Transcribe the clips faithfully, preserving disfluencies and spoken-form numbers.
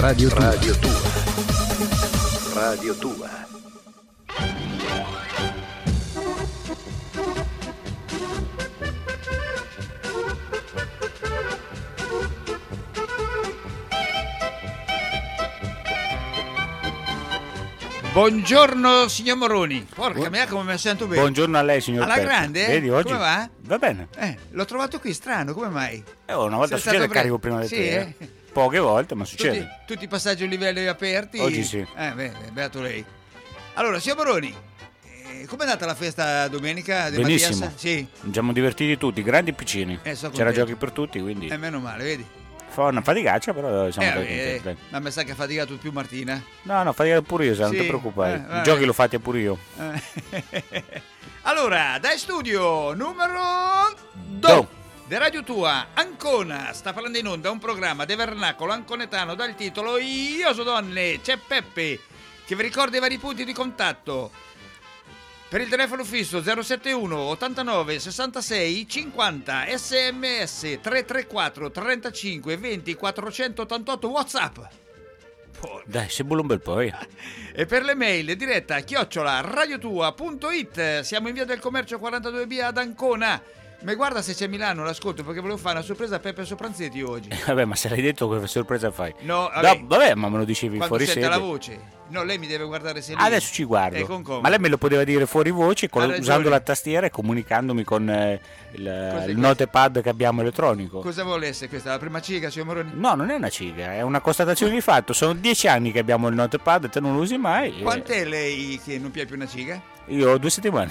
Radio Tua. Radio Tua. Radio Tua. Buongiorno signor Moroni. Porca mia, come mi sento bene. Buongiorno a lei, signor Alla Peppe. grande? Vedi, oggi Come va? Va bene. Eh, l'ho trovato qui strano, come mai? Eh, una volta Sei succede stato che carico pre- prima di sì, te. eh? eh. Poche volte, ma Tutti, succede. tutti i passaggi a livelli aperti. Oggi sì. Eh, beh, beato lei. Allora, signor Moroni, eh, com'è andata la festa domenica di Benissimo. Mattias? Sì. Ci siamo divertiti tutti, grandi e piccini. Eh, sono C'era contento. giochi per tutti, quindi Eh, meno male, vedi? fa una faticaccia, però siamo Eh, stati eh, contenti, dai. ma mi sa che ha faticato più Martina. No, no, faticato pure io, sai, non Sì, ti preoccupare. eh, I vabbè. giochi l'ho fatti pure io. Eh. Allora, dai studio numero Do. due di Radio Tua, Ancona, sta parlando in onda un programma di vernacolo anconetano dal titolo Io so donne, c'è Peppe, che vi ricorda i vari punti di contatto. Per il telefono fisso zero sette uno ottantanove sessantasei cinquanta, sms tre tre quattro trentacinque venti quattrocentottantotto, WhatsApp. Porca. Dai, si bulla un bel po', eh. E per le mail diretta chiocciola radiotua punto it. Siamo in via del commercio quarantadue B ad Ancona. Ma guarda se c'è Milano, l'ascolto, perché volevo fare una sorpresa a Peppe Sopranzetti oggi. Vabbè, ma se l'hai detto, che sorpresa fai? No, vabbè, No, vabbè, ma me lo dicevi quando fuori sente sede. la voce. No, lei mi deve guardare se lì. Adesso ci guardo. Eh, con come? Ma lei me lo poteva dire fuori voce, con- Ha ragione. usando la tastiera e comunicandomi con eh, il, Cos'è il questo? notepad che abbiamo elettronico. Cosa vuole essere questa? La prima ciga, signor Moroni? No, non è una ciga, è una constatazione di fatto. Sono dieci anni che abbiamo il notepad, te non lo usi mai. e Quant'è lei che non piace più una ciga? Io ho due settimane.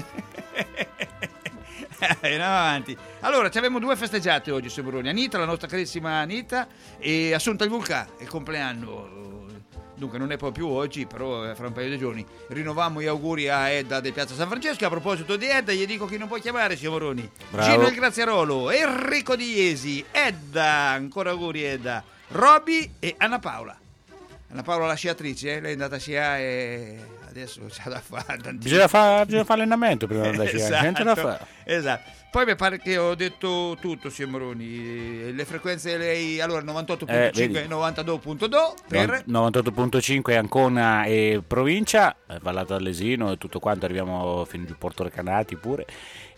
Andiamo avanti. Allora, ci avevamo due festeggiate oggi, signor Moroni. Anita, la nostra carissima Anita, e Assunta il Vulcà, il compleanno. Dunque non è poi più oggi, però fra un paio di giorni. Rinnoviamo gli auguri a Edda di Piazza San Francesco. A proposito di Edda, gli dico chi non può chiamare, signor Moroni. Bravo. Gino il Graziarolo, Enrico Di Iesi, Edda, ancora auguri Edda, Roby e Anna Paola. Anna Paola la sciatrice, eh? Lei è andata a sciare e adesso c'ha da fare tantissimo. Bisogna fare bisogna fare allenamento prima di andare a sciare, Esatto, niente da fare. esatto. Poi mi pare che ho detto tutto, signor Moroni. Le frequenze lei, allora novantotto virgola cinque Eh, e vedi. novantadue virgola due per novantotto virgola cinque Ancona e provincia, eh, Vallata d'Alesino e tutto quanto, arriviamo fino giù Porto Recanati pure.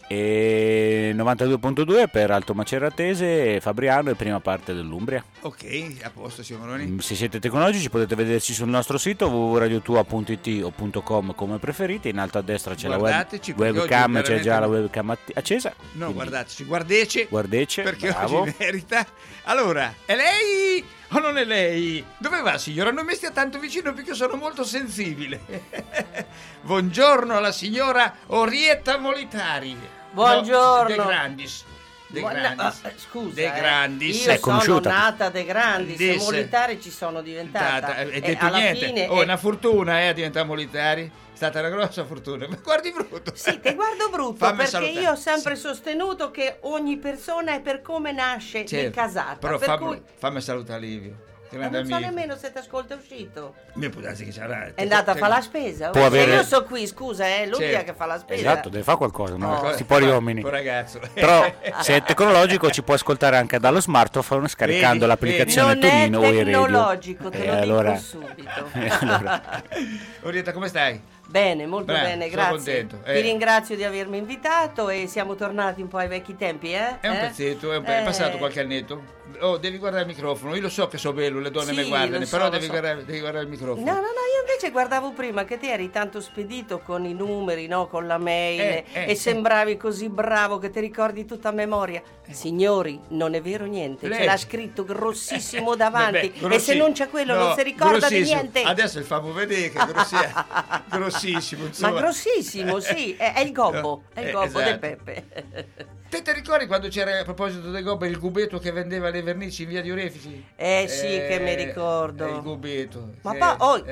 E novantadue virgola due per Alto Maceratese, Fabriano e prima parte dell'Umbria. Ok, a posto, signor Moroni. Mm, Se siete tecnologici potete vederci sul nostro sito w w w punto radiotua punto it o punto com come preferite. In alto a destra c'è Guardateci, la web, perché webcam, oggi c'è veramente- già la webcam att- accesa. No, quindi guardateci, guardece, guardece, perché bravo. oggi merita. Allora, è lei o non è lei? Dove va, signora? Non mi stia tanto vicino perché sono molto sensibile. Buongiorno alla signora Orietta Molitari. Buongiorno. No, De Grandis. De Buona- Grandis. ah, scusa, De eh, Grandis. io Sei sono conosciuta? nata De Grandis, Disse. e Molitari ci sono diventata. Tata, e e detto alla niente. fine Oh, è è- una fortuna, eh, diventare Molitari. È stata una grossa fortuna. Ma guardi brutto. Sì, te guardo brutto, Fammi perché salutare. io ho sempre Sì. sostenuto che ogni persona è per come nasce di Certo, casata. Però per fammi, cui fammi salutare Livio. ma Grande non so amico. nemmeno se ti ascolta è uscito. Mi può darsi che c'era. È andata a fare la spesa. Può Se avere- io so qui, scusa, è l'unica Certo. che fa la spesa. Esatto, deve fare qualcosa, no? Oh. Sti poveri uomini. Un ragazzo. Però se è tecnologico ci può ascoltare anche dallo smartphone scaricando Vedi, l'applicazione non è Tonino o i radio. tecnologico, te Eh, lo dico allora- subito. Eh, allora. Orietta, come stai? Bene, molto Beh, bene, sono grazie. contento, eh. Ti ringrazio di avermi invitato e siamo tornati un po' ai vecchi tempi, eh? È un Eh? pezzetto, è, un pe- è Eh, passato qualche annetto. Oh, devi guardare il microfono. Io lo so che so bello, le donne Sì, mi guardano, lo so, però lo devi, so. guardare, devi guardare il microfono. No, no, no, io invece guardavo prima che te eri tanto spedito con i numeri, no? Con la mail Eh, eh, e eh. sembravi così bravo che ti ricordi tutta a memoria. Signori, non è vero niente, Lei- ce l'ha scritto grossissimo davanti Vabbè, e se grossi- non c'è quello no, non si ricorda di grossissimo. niente. Adesso il famo vedere che è grossi- grossissimo. Ma Insomma. grossissimo, sì, è, è il gobbo, è il Eh, gobbo esatto. del Peppe. Te ti ricordi quando c'era, a proposito del gobbo, il gubetto che vendeva le vernici in via di Orefici? Eh sì, che mi ricordo. eh, il gubetto. Ma che- poi, oh, eh, fai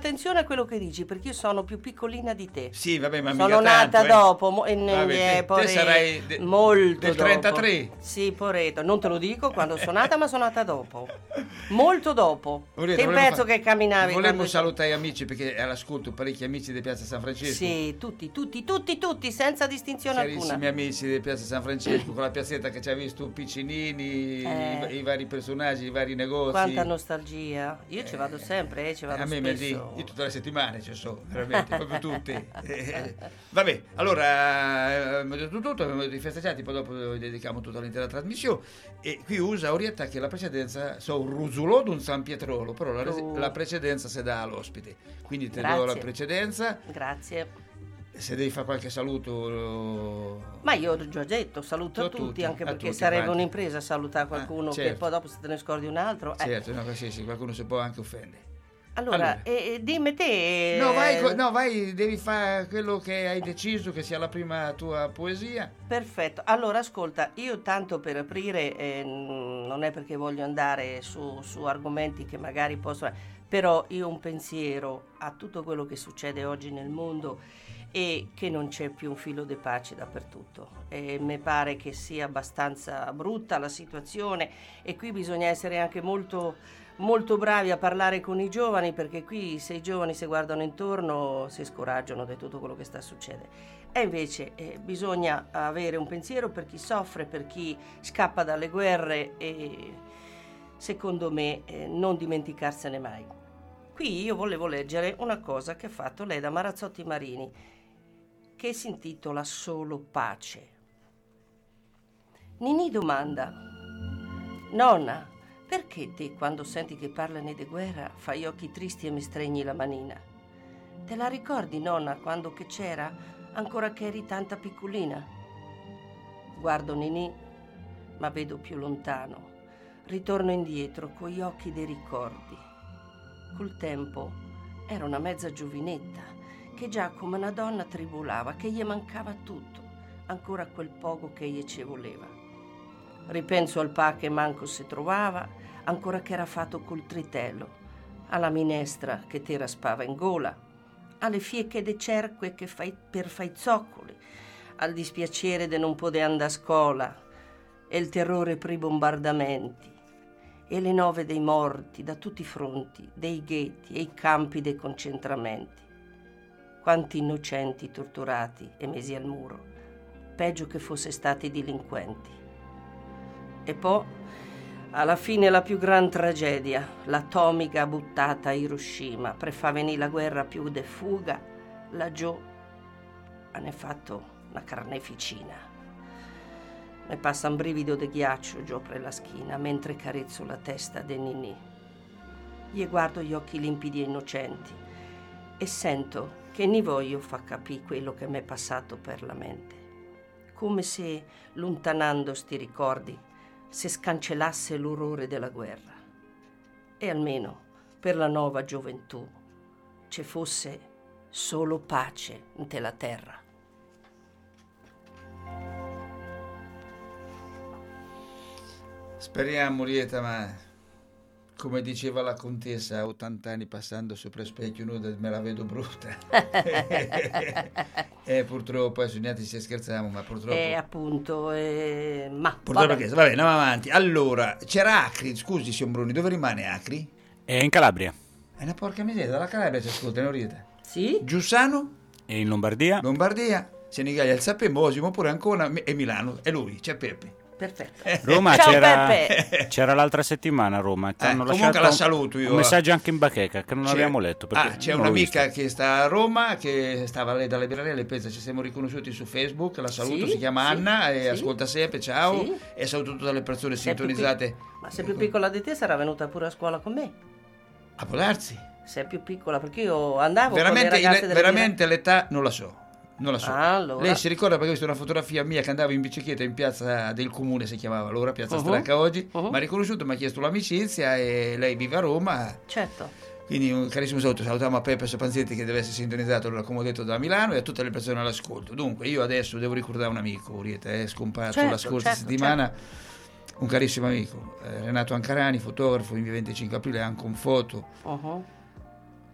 attenzione a quello che dici, perché io sono più piccolina di te. Sì, vabbè, ma sono mica nata tanto, eh. dopo, mo- e Vabbè, te- eh, te pore- sarai de- molto del dopo. trentatré. Sì, poretto, non te lo dico quando sono nata, ma sono nata dopo. Molto dopo. Orietta, Che volevo pezzo fa- che camminavi. Volevo quando- salutare gli amici, perché all'ascolto parecchi amici di Piazza San Francesco. Sì, tutti, tutti, tutti, tutti, senza distinzione Carissimi alcuna. amici di Piazza San Francesco, con la piazzetta che ci ha visto Piccinini, Eh. i, i vari personaggi, i vari negozi. Quanta nostalgia. Io ci vado sempre, eh, ci vado a me mi spesso. di- io tutte le settimane ci sono, veramente, proprio tutti. Eh, vabbè, allora eh, abbiamo detto tutto, abbiamo detto i festeggiati, poi dopo dedichiamo tutta l'intera trasmissione. E qui usa Orietta che la precedenza, so un rusulò d'un San Pietrolo, però la, resi- Oh. la precedenza si dà all'ospite. Quindi ti do Grazie. la precedenza. Grazie. Se devi fare qualche saluto, lo- Ma io ho già detto, saluto a Tutti, tutti, anche a perché tutti sarebbe quanti. un'impresa salutare qualcuno Ah, che certo. poi dopo se te ne scordi un altro. eh. certo, no, sì, sì, qualcuno si può anche offendere. Allora, Allora. eh, eh, dimmi te. No, vai, eh, co- no, vai, devi fare quello che hai deciso che sia la prima tua poesia. Perfetto. Allora, ascolta, io tanto per aprire, eh, non è perché voglio andare su, su argomenti che magari possono. Però io ho un pensiero a tutto quello che succede oggi nel mondo e che non c'è più un filo di pace dappertutto. E mi pare che sia abbastanza brutta la situazione e qui bisogna essere anche molto, molto bravi a parlare con i giovani, perché qui se i giovani si guardano intorno si scoraggiano di tutto quello che sta succedendo. E invece eh, bisogna avere un pensiero per chi soffre, per chi scappa dalle guerre e secondo me eh, non dimenticarsene mai. Qui io volevo leggere una cosa che ha fatto Leda Marazzotti Marini, che si intitola Solo pace. Ninì domanda: nonna, perché te quando senti che parlano di guerra fai occhi tristi e mi stregni la manina? Te la ricordi, nonna, quando che c'era, ancora che eri tanta piccolina? Guardo Ninì, ma vedo più lontano. Ritorno indietro con gli occhi dei ricordi. Col tempo era una mezza giovinetta che già come una donna tribulava, che gli mancava tutto, ancora quel poco che gli ci voleva. Ripenso al pa che manco si trovava, ancora che era fatto col tritello, alla minestra che ti raspava in gola, alle fiecche de cerque che fai per fai zoccoli, al dispiacere de non poter andare a scuola e il terrore per i bombardamenti e le nove dei morti da tutti i fronti, dei ghetti e i campi dei concentramenti. Quanti innocenti torturati e mesi al muro, peggio che fosse stati delinquenti. E poi, alla fine, la più gran tragedia, l'atomica buttata a Hiroshima, per far venire la guerra più de fuga, laggiù hanno fatto una carneficina. Mi passa un brivido di ghiaccio giù per la schiena mentre carezzo la testa di Ninì. Gli guardo gli occhi limpidi e innocenti e sento che ni voglio fa capire quello che mi è passato per la mente. Come se, lontanando sti ricordi, si scancellasse l'orrore della guerra. E almeno per la nuova gioventù ci fosse solo pace nella terra. Speriamo, Orietta, ma come diceva la contessa, a ottanta anni passando sopra il specchio nuda me la vedo brutta. E purtroppo, adesso niente ci scherziamo, ma purtroppo... E appunto, eh, ma Purtroppo vabbè. che... Vabbè, andiamo avanti. Allora, c'era Acri, scusi signor Bruni, dove rimane Acri? È in Calabria. È una porca miseria, dalla Calabria ci ascoltano, Orietta. Sì? Giussano, E in Lombardia. Lombardia, Senigallia, il Sapemosimo, pure Ancona e Milano. E lui, c'è Peppe. Perfetto. Roma Ciao, c'era, Peppe. c'era l'altra settimana a Roma. Che Eh, hanno comunque lasciato la saluto io. Un messaggio anche in bacheca che non C'è- abbiamo letto. perché Ah, c'è non l'ho un'amica visto. che sta a Roma, che stava lei dalla libreria, le pensa, ci siamo riconosciuti su Facebook, la saluto, Sì, si chiama sì, Anna e sì. ascolta sempre, ciao, Sì. e saluto tutte le persone Sei più sintonizzate. pic- Ma se più piccola di te sarà venuta pure a scuola con me. A può darsi. Se è più piccola, perché io andavo Veramente, con le ragazze le- delle veramente l'età non la so. Non la so. Ah, allora. Lei si ricorda perché ho visto una fotografia mia che andavo in bicicletta in piazza del comune, si chiamava allora, piazza Uh-huh. Stracca oggi, Uh-huh. mi ha riconosciuto, mi ha chiesto l'amicizia e lei vive a Roma. Certo. Quindi un carissimo saluto, salutiamo a Peppe Sopanzetti che deve essere sintonizzato, allora, come ho detto, da Milano e a tutte le persone all'ascolto. Dunque, io adesso devo ricordare un amico, Orietta, è scomparso Certo, la scorsa certo, settimana, un carissimo amico, eh, Renato Ancarani, fotografo, in via venticinque aprile, anche un foto, Uh-huh.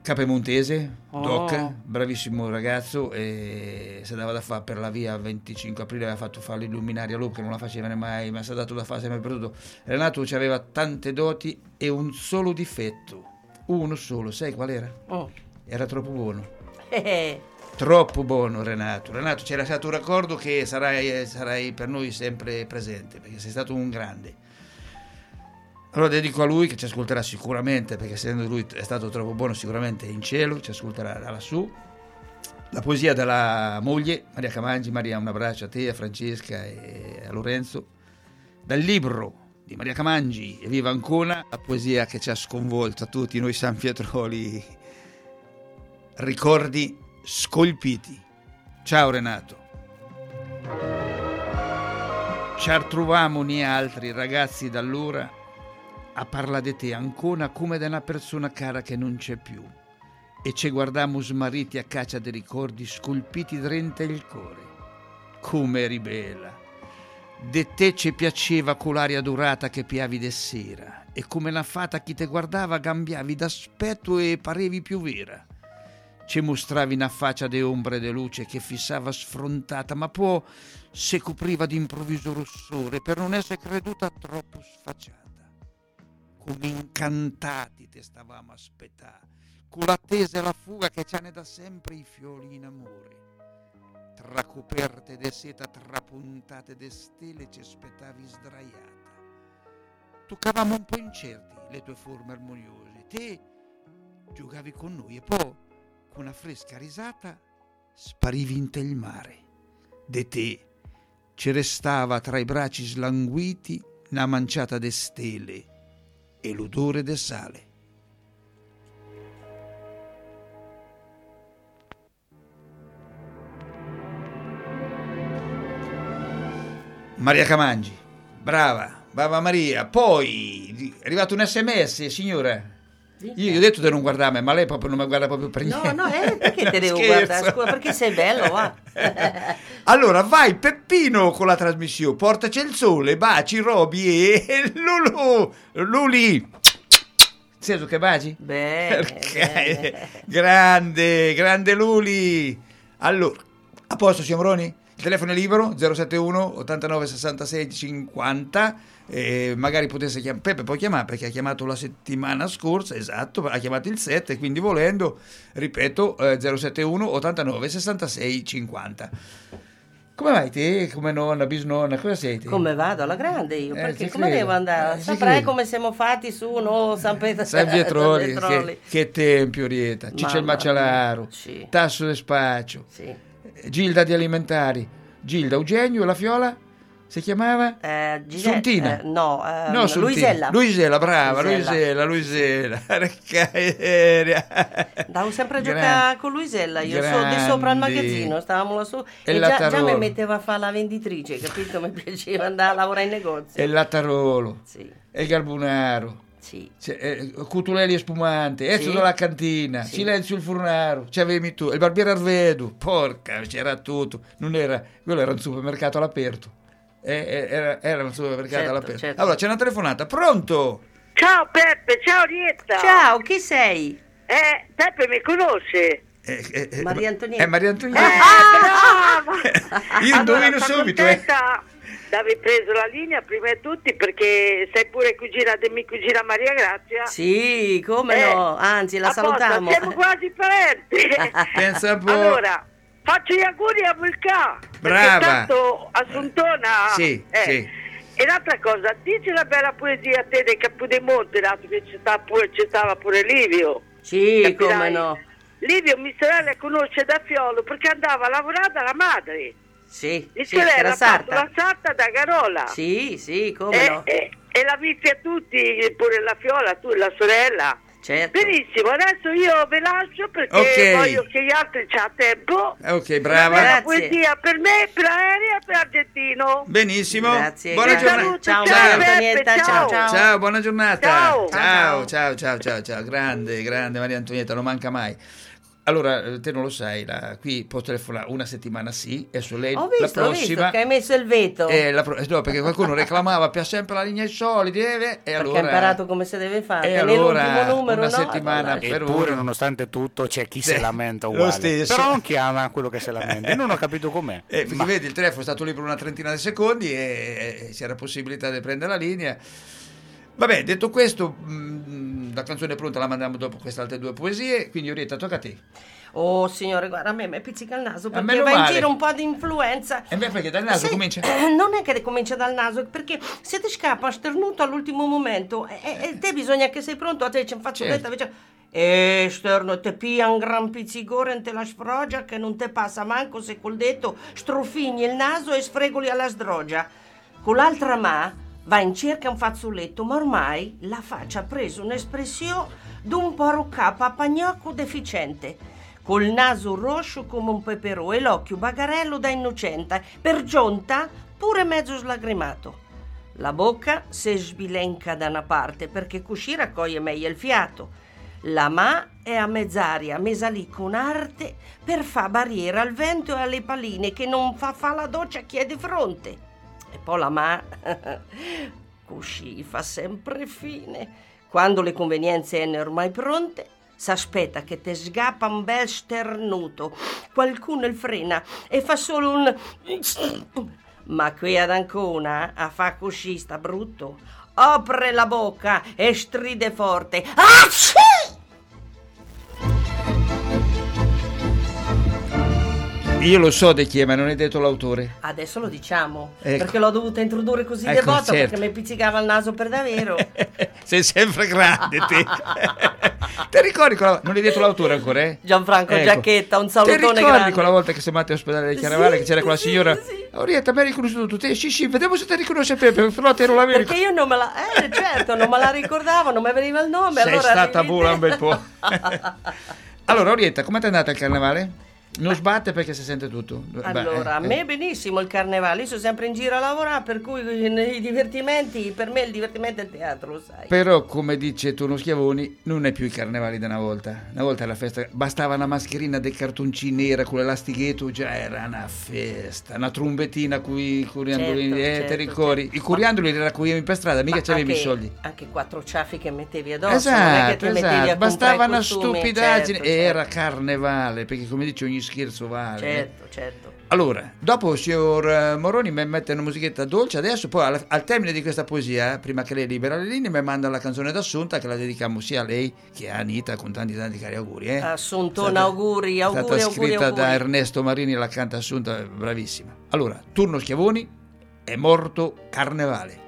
Capemontese, Oh. Doc, bravissimo ragazzo, e si dava da fare per la via venticinque aprile, aveva fatto fare l'illuminaria lui che non la faceva mai, ma si è dato da fare sempre per tutto. Renato aveva tante doti e un solo difetto, uno solo, sai qual era? Oh. Era troppo buono. Eh, Troppo buono Renato. Renato, c'era stato un raccordo che sarai, sarai per noi sempre presente, perché sei stato un grande. Allora dedico a lui, che ci ascolterà sicuramente, perché essendo lui è stato troppo buono sicuramente è in cielo, ci ascolterà da lassù, la poesia della moglie Maria Camangi. Maria, un abbraccio a te, a Francesca e a Lorenzo. Dal libro di Maria Camangi, Evviva Ancona, la poesia che ci ha sconvolto a tutti noi sanpietroli, ricordi scolpiti. Ciao Renato. Ci ritrovamo ni altri ragazzi d'allora a parlare di te ancora come di una persona cara che non c'è più, e ci guardiamo smarriti a caccia dei ricordi scolpiti dentro il cuore. Come eri bella, de te ci piaceva con l'aria dorata che piavi de sera, e come una fata chi te guardava cambiavi d'aspetto e parevi più vera. Ci mostravi una faccia de ombre e de luce che fissava sfrontata, ma poi si copriva d'improvviso rossore per non essere creduta troppo sfacciata. Come incantati te stavamo a aspettare, con l'attesa e la fuga che c'hanno da sempre i fiori in amore. Tra coperte de seta trapuntate de stelle ci aspettavi sdraiata. Toccavamo un po' incerti le tue forme armoniose, te giocavi con noi e poi, con una fresca risata, sparivi in te il mare. De te ci restava tra i bracci slanguiti una manciata de stelle e l'odore del sale. Maria Camangi, brava, brava Maria. Poi è arrivato un sms, signora. Io gli ho detto di non guardarmi, ma lei proprio non mi guarda proprio per niente. no, no, eh, perché te devo Scherzo. guardare? Scusa, perché sei bello, va. Allora, vai Peppino con la trasmissione, portaci il sole, baci Roby e Lulu, Luli. Sei che baci? Bene, bene. Grande, grande Luli. Allora, a posto Siamroni? Il telefono è libero, zero sette uno ottantanove sessantasei cinquanta. E magari potesse chiamare, Peppe può chiamare perché ha chiamato la settimana scorsa, esatto, ha chiamato il sette, quindi volendo, ripeto, eh, zero sette uno ottantanove sessantasei cinquanta. Come vai te, come nonna, bisnonna, cosa sei te? Come vado alla grande io, Eh, perché ci come credo. devo andare? Eh, ci Saprai credo. come siamo fatti su, no, San Pietro San Pietroli, San Pietroli. che, che tempio Rieta, Ciccio il Mamma Macialaro, mia, sì. Tasso del Spaccio, Sì. Gilda di Alimentari, Gilda Eugenio, la Fiola si chiamava? Eh, Giselle- Suntina. eh, no, eh, No, Suntina. Luisella. Luisella, brava, Luisella. Luisella, Luisella. Andavo sempre a Gran- giocare con Luisella, io so di sopra il grandi. magazzino, stavamo lassù E e la già, già Tarolo. mi metteva a fare la venditrice, capito? Mi piaceva andare a lavorare in negozio. E il Lattarolo, Sì, e il Garbunaro, sì. c'è, eh, Cutulelli e Spumante, Ezio Sì. della Cantina, Sì. Silenzio il Furnaro, c'avevi tu, il Barbiere Arvedu, porca, c'era tutto, non era, quello era un supermercato all'aperto, Eh, eh, era, era un supermercato Certo, all'aperto. certo. Allora c'è una telefonata, pronto? Ciao Peppe, ciao Rietta. Ciao, chi sei? Eh, Peppe mi conosce? Eh, eh, eh, Maria Antonietta. Eh, Maria Eh, Antonietta. brava! Io indovino sono subito, eh. contenta d'aver preso la linea prima di tutti perché sei pure cugina di mia cugina Maria Grazia. Sì, come Eh, no, anzi la a posto, salutiamo. siamo quasi parenti. Pensa un po'. Allora, faccio gli auguri a Vulcà. Brava. Perché tanto Assuntona. Sì, eh. sì. E l'altra cosa, dici una bella poesia a te dei Capudemonte, dato che ci sta pure, ci stava pure Livio. Sì, Capirai? come no. Livio mia sorella conosce da Fiolo perché andava a lavorare dalla madre. Sì, Mia sì, che sorella era ha fatto sarta. la sarta da Garola. Sì, sì, come e, no. e, e la vizi a tutti, pure la Fiola, tu la sorella. Certo. Benissimo, adesso io ve lascio perché Ok. voglio che gli altri c'ha tempo. Ok, brava. Una bella Grazie. poesia per me, per Aerea e per Argentino. Benissimo. Grazie, Buona grazie. giornata. Ciao, Ciao, Maria Peppe, Antonietta, ciao, ciao. ciao. Ciao, buona giornata. Ciao. Ciao, ciao, ciao, ciao, ciao. Grande, grande Maria Antonietta, non manca mai. allora te non lo sai, la, qui può telefonare una settimana sì, e su lei Ho visto, la ho prossima visto che hai messo il veto. eh, la pro- no, perché qualcuno reclamava per sempre la linea ai soliti eh, e Perché allora ha imparato come si deve fare. e Nell'ultimo allora numero, una no? settimana Allora, per Eppure, uno. nonostante tutto, c'è chi Sì, si lamenta lo uguale. stesso. Però non chiama quello che si lamenta. E non ho capito com'è. Eh, perché Ma- vedi, il telefono è stato lì per una trentina di secondi e, e c'era possibilità di prendere la linea. Vabbè, detto questo, mh, la canzone è pronta, la mandiamo dopo queste altre due poesie, quindi Orietta, tocca a te. Oh signore, guarda, a me mi pizzica il naso perché meno va in male. giro un po' di influenza. E beh, perché dal naso Se- comincia? eh, non è che comincia dal naso, è perché se ti scappa starnuto all'ultimo momento e, e- e te bisogna che sei pronto, a te ci faccio Certo. detta, e sterno te pia un gran pizzigore in te la sfrogia che non te passa manco se col detto strufigni il naso e sfregoli alla sdrogia. Con l'altra ma va in cerca un fazzoletto, ma ormai la faccia ha preso un'espressione d'un poro capo a pagnocco deficiente, col naso rosso come un peperò e l'occhio bagarello da innocente, per giunta pure mezzo slagrimato. La bocca se sbilenca da una parte perché così raccoglie meglio il fiato. La ma è a mezz'aria, mesa lì con arte per fa barriera al vento e alle palline che non fa fa la doccia a chi è di fronte. E poi la ma così fa sempre fine. Quando le convenienze sono ormai pronte, s'aspetta che te sgappa un bel sternuto. Qualcuno il frena e fa solo un... Ma qui ad Ancona a fa così sta brutto. Apre la bocca e stride forte. Acci! Io lo so di chi è, ma non hai detto l'autore. Adesso lo diciamo, Ecco. perché l'ho dovuta introdurre così Ecco, devoto, certo. perché mi pizzicava il naso per davvero. Sei sempre grande te. Ti ricordi quella... non hai detto l'autore ancora, eh? Gianfranco Ecco. Giacchetta, un salutone Ti ricordi grande. quella volta che siamo andati all'ospedale di Chiaravale, Sì, che c'era quella sì, signora? sì. Orietta, mi hai riconosciuto te? Sì, sì, vediamo se ti riconosce Peppe, però te non l'avevi Perché io non me la... Eh, certo, non me la ricordavo, non mi veniva il nome. Sei allora stata arrivi buona te. un bel po'. Allora, Orietta, com'è andata il carnevale? Non sbatte perché si sente tutto. Allora, a Beh, me eh, benissimo il carnevale, io sono sempre in giro a lavorare, per cui nei divertimenti, per me il divertimento è il teatro, lo sai. Però, come dice Tono Schiavoni, non è più i carnevali di una volta. Una volta era festa, bastava una mascherina dei cartoncini nera con l'elastichetto, già era una festa. Una trombettina con i coriandoli, Certo, eh, certo, ti ricordi? certo. I coriandoli li raccoglievi per strada, mica Ma c'avevi i anche- soldi. Anche quattro ciaffi che mettevi addosso, non è che Esatto, ti mettevi a esatto. comprare Bastava i una costumi, stupidaggine certo, e era certo. carnevale, perché come dice ogni scherzo vale. Certo, certo. Allora, dopo il signor eh, Moroni mi mette una musichetta dolce adesso, poi al, al termine di questa poesia, eh, prima che lei libera le linee, mi manda la canzone d'Assunta che la dedichiamo sia a lei che a Anita con tanti tanti cari auguri. Eh. Assuntona, Stata- auguri, È auguri, stata auguri, scritta auguri. da Ernesto Marini, la canta Assunta, bravissima. Allora, Turno Schiavoni, è morto Carnevale.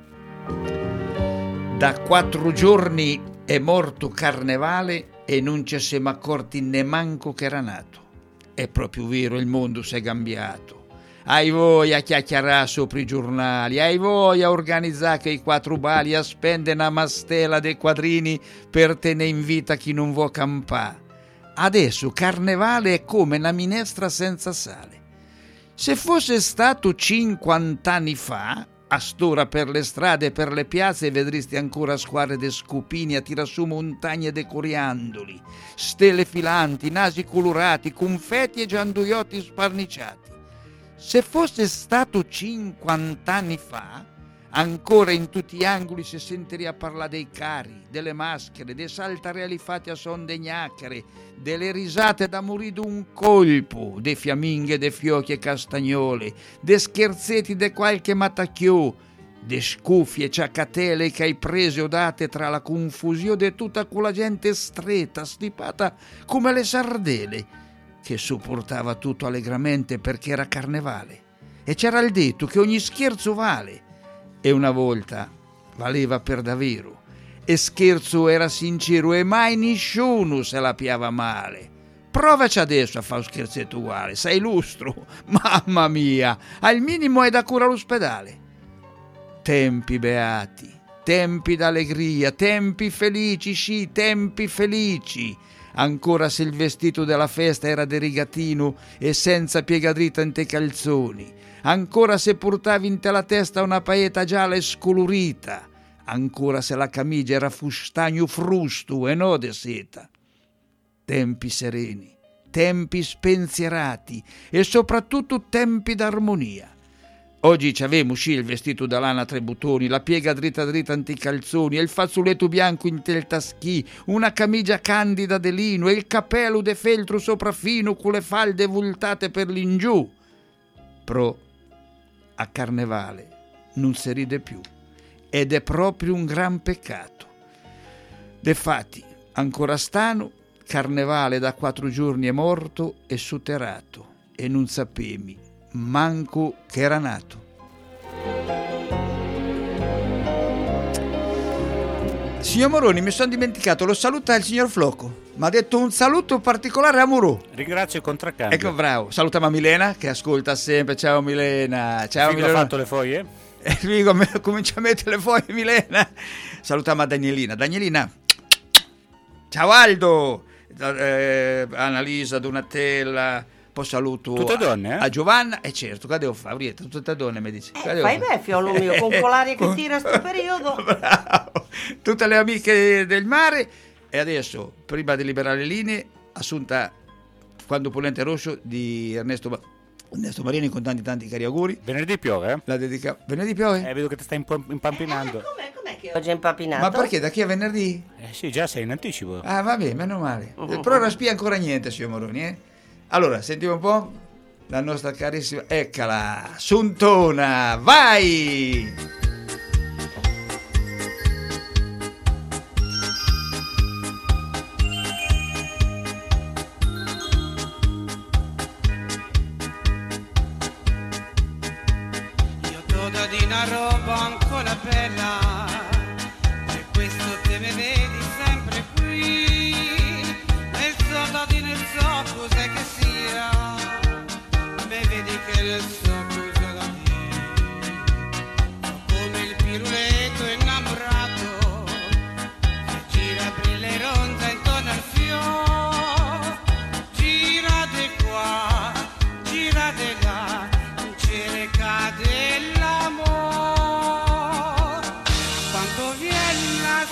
Da quattro giorni è morto Carnevale e non ci siamo accorti nemanco che era nato. È proprio vero, il mondo si è cambiato. Hai voi a chiacchierare sopra i giornali, hai voi a organizzare che i quattro bali, a spendere una mastela dei quadrini per tenere in vita chi non vuole campare. Adesso Carnevale è come una minestra senza sale. Se fosse stato cinquant'anni fa, a st'ora per le strade e per le piazze vedresti ancora squadre de scupini a tirar su montagne de coriandoli, stelle filanti, nasi colorati, confetti e gianduiotti sparniciati. Se fosse stato cinquant'anni fa, ancora in tutti gli angoli si sentiria parlare dei cari, delle maschere, dei saltarelli fatti a son de gnacchere, delle risate da morire d'un colpo, dei fiamminghe, dei fiocchi e castagnole, dei scherzetti de qualche matacchiò, de scuffie ciaccatele che hai prese o date tra la confusione di tutta quella gente stretta, stipata come le sardele, che sopportava tutto allegramente perché era carnevale. E c'era il detto che ogni scherzo vale, e una volta valeva per davvero, e scherzo era sincero e mai nessuno se la piava male. Provaci adesso a fare un scherzetto uguale, sei lustro, mamma mia, al minimo è da cura all'ospedale. Tempi beati, tempi d'allegria, tempi felici, sì, tempi felici. Ancora se il vestito della festa era de rigatino e senza piega dritta in te calzoni, ancora se portavi in te la testa una paeta gialla e scolorita, ancora se la camicia era fustagno frusto e no de seta. Tempi sereni, tempi spensierati e soprattutto tempi d'armonia. Oggi ci avemo sì il vestito da lana a tre bottoni, la piega dritta dritta anticalzoni, e il fazzoletto bianco in tel taschì, una camicia candida de lino e il cappello de feltro sopraffino con le falde voltate per l'ingiù. Però a carnevale non si ride più ed è proprio un gran peccato. Defatti, ancora stano, carnevale da quattro giorni è morto e sotterrato e non sapemi manco che era nato. Signor Moroni, mi sono dimenticato, lo saluta il signor Floco. Mi ha detto un saluto particolare a Murò. Ringrazio il contraccambio. Ecco, bravo. Salutiamo Milena che ascolta sempre. Ciao Milena. Ciao Figo, Milena. ha fatto le foglie? E Figo comincia a mettere le foglie, Milena. Salutiamo a Danielina. Danielina. Ciao Aldo. Eh, Annalisa, Donatella. Poi saluto tutte donne, eh? a Giovanna. E eh certo, che devo fare? Orietta, tutte donne mi dici. Eh, fai beh, fiolo mio, con colaria che tira sto periodo. Bravo. Tutte le amiche del mare. E adesso, prima di liberare le linee, assunta quando Polente Rosso di Ernesto, Ernesto Marini con tanti tanti cari auguri. Venerdì piove, eh? La dedica. Venerdì piove? Eh, vedo che ti stai imp- impampinando. Eh, com'è, com'è che oggi è impampinato? Ma perché da chi a venerdì? Eh sì, già sei in anticipo. Ah, vabbè, meno male. Uh-huh. Però non spia ancora niente, signor Moroni, eh? Allora, sentiamo un po' la nostra carissima. Eccola, Suntona, vai! Io toda di una roba ancora bella, per questo te me vedi sempre qui, nel so di nel so cos'è che sia, me vedi che nel so cosa da dire, come il piruletto innamorato, che gira brille ronda intorno al fiore, gira di qua, gira di là, cerca dell'amore, quanto viene la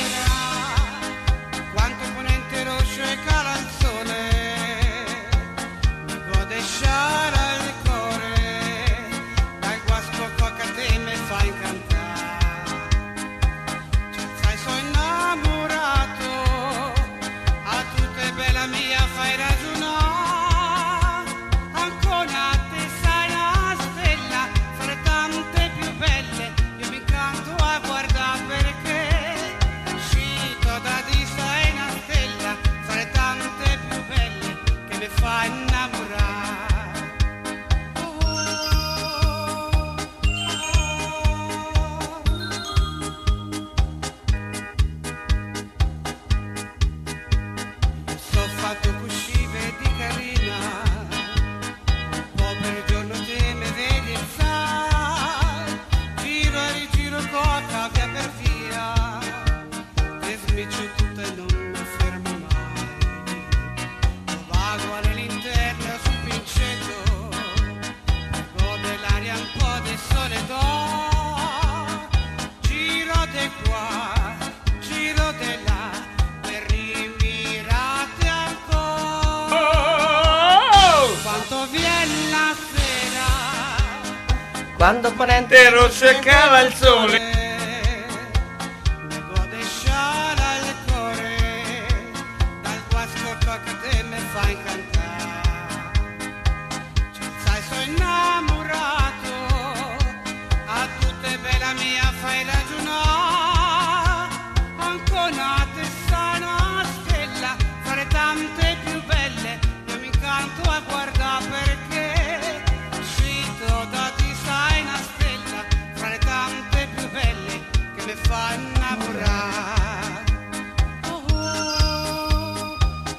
sera, quanto ponente rosso e cala il sole, mi gode sciara il cuore, dal guasco cocca te me fa incantare, cioè sai sono innamorato, a tutte bella mia fai ragionare, ancora te sai una stella, fra le tante più belle, io mi incanto a guardare perché, uscito da di sei una stella, fra le tante più belle, che mi fa innamorare. Oh, oh, oh. So fatto cuscive di carina, un po' per giorno te me vedi il sai, giro e rigiro cotta via per via, e smiccio tutto e non mi fermo mai, lo vago all'interno sul pincetto, gode l'aria un po' di soledad, giro di qua, giro di là, per rimirarti ancora, quanto viene la sera, Quando ponente rosso e cala il sole. mi gode sciara il cuore, dal guasco che te me fa incantare, cioè sai sono innamorato, a tutte bella mia fai ragionare, ancora te sai una stella, fra le tante più belle, io mi incanto a guardare perché, uscito da di sai una stella, fra le tante più belle, che mi fa innamorare. Oh, oh,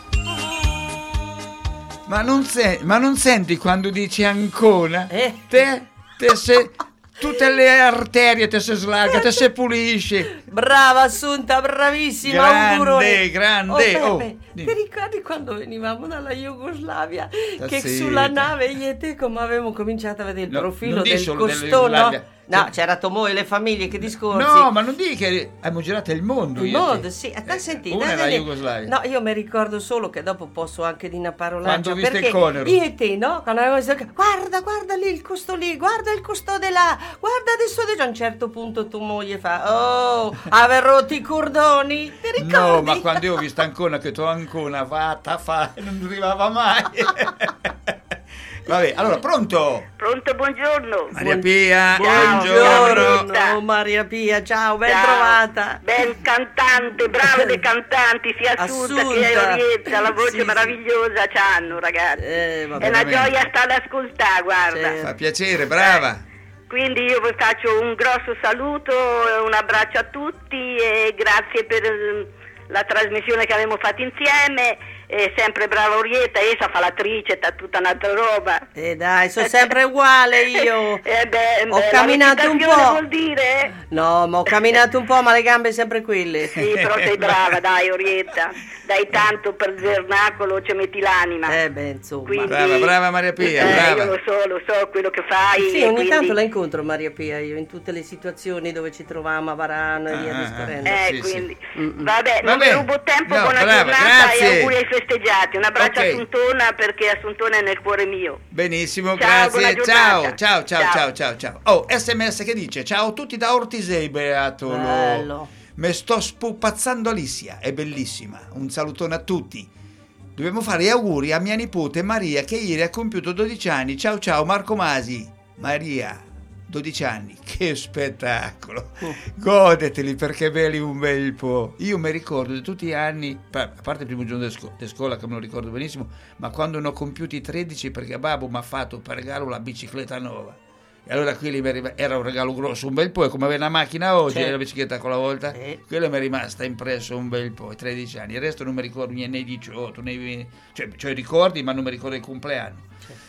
oh. Ma non, se- ma non senti quando dici ancora? Eh. Te, te se, tutte le arterie te si slarga, te si pulisce. Brava Assunta, bravissima, Grande, augurone. grande. Oh, Oh, Peppe, dimmi. ti ricordi quando venivamo dalla Jugoslavia? Ah, Che sì. sulla nave io e te come avevamo cominciato a vedere il No, profilo non di del solo costone? dell'Jugoslavia. No, No, c'era Tomò e le famiglie, che discorsi. No, ma non dici che abbiamo girato il mondo. Il io mondo, te. sì. Eh, sentite, una è la eh, Jugoslavia. No, io mi ricordo solo che dopo posso anche di una parolaccia. Quando ho visto perché il Conero. io e te, no? Quando avevo visto, guarda, guarda lì il costo lì, guarda il custode là, guarda adesso di a un certo punto tua moglie fa, oh, aver rotto i cordoni, ti ricordi? No, ma quando io ho visto Ancona, che tu Ancona fatta fa, non arrivava mai. Vabbè, allora, pronto? Pronto, buongiorno. Maria Pia, Buongiorno. buongiorno. Oh, Maria Pia, ciao, ben Ciao. trovata. Bel cantante, brave le cantanti, sia Assunta Assunta. che Orietta, la voce Sì, sì. meravigliosa c'hanno, ragazzi. Eh, vabbè. È una veramente. gioia stare ad ascoltare, guarda. Certo. Fa piacere, brava. Quindi io vi faccio un grosso saluto, un abbraccio a tutti e grazie per eh, la trasmissione che abbiamo fatto insieme. E sempre brava Orietta, essa fa l'attrice, sta tutta un'altra roba. Eh dai, sono sempre uguale io. Eh beh, Ho beh, camminato la un recitazione po'. vuol dire? No, ma ho camminato un po', ma le gambe sempre quelle. Sì, però sei brava, dai Orietta. Dai tanto per il vernacolo, ci metti l'anima. Eh beh, insomma. Quindi- Brava, brava Maria Pia, Eh, brava. io lo so, lo so quello che fai. Sì, e ogni quindi- tanto la incontro Maria Pia io in tutte le situazioni dove ci troviamo a Varano e via Ah, discorrendo. Eh, Sì, sì. quindi, Mm-mm. vabbè, non Vabbè. vi rubo tempo, No, buona brava, giornata grazie. e auguri ai festeggiati. Un abbraccio Ok. a Assuntona, perché Assuntona è nel cuore mio. Benissimo, Ciao, grazie. buona Ciao, giornata. ciao, ciao, ciao, Ciao. ciao, ciao. Oh, S M S che dice: ciao a tutti da Ortisei, Beato. Bello. Me sto spupazzando Alicia, è bellissima. Un salutone a tutti. Dobbiamo fare gli auguri a mia nipote Maria, che ieri ha compiuto dodici anni. Ciao ciao Marco Masi. Maria, dodici anni, che spettacolo. Godeteli, perché belli un bel po'. Io mi ricordo di tutti gli anni, a parte il primo giorno di scu- di scuola che me lo ricordo benissimo, ma quando ne ho compiuti tredici, perché babbo mi ha fatto per regalo la bicicletta nuova. E allora quelli mi arriva- era un regalo grosso un bel po', e come avere una macchina oggi, Certo. la bicicletta quella volta, Sì. quella mi è rimasta impresso un bel po', tredici anni. Il resto non mi ricordo niente, nei diciotto, nei venti, cioè, cioè ricordi, ma non mi ricordo il compleanno.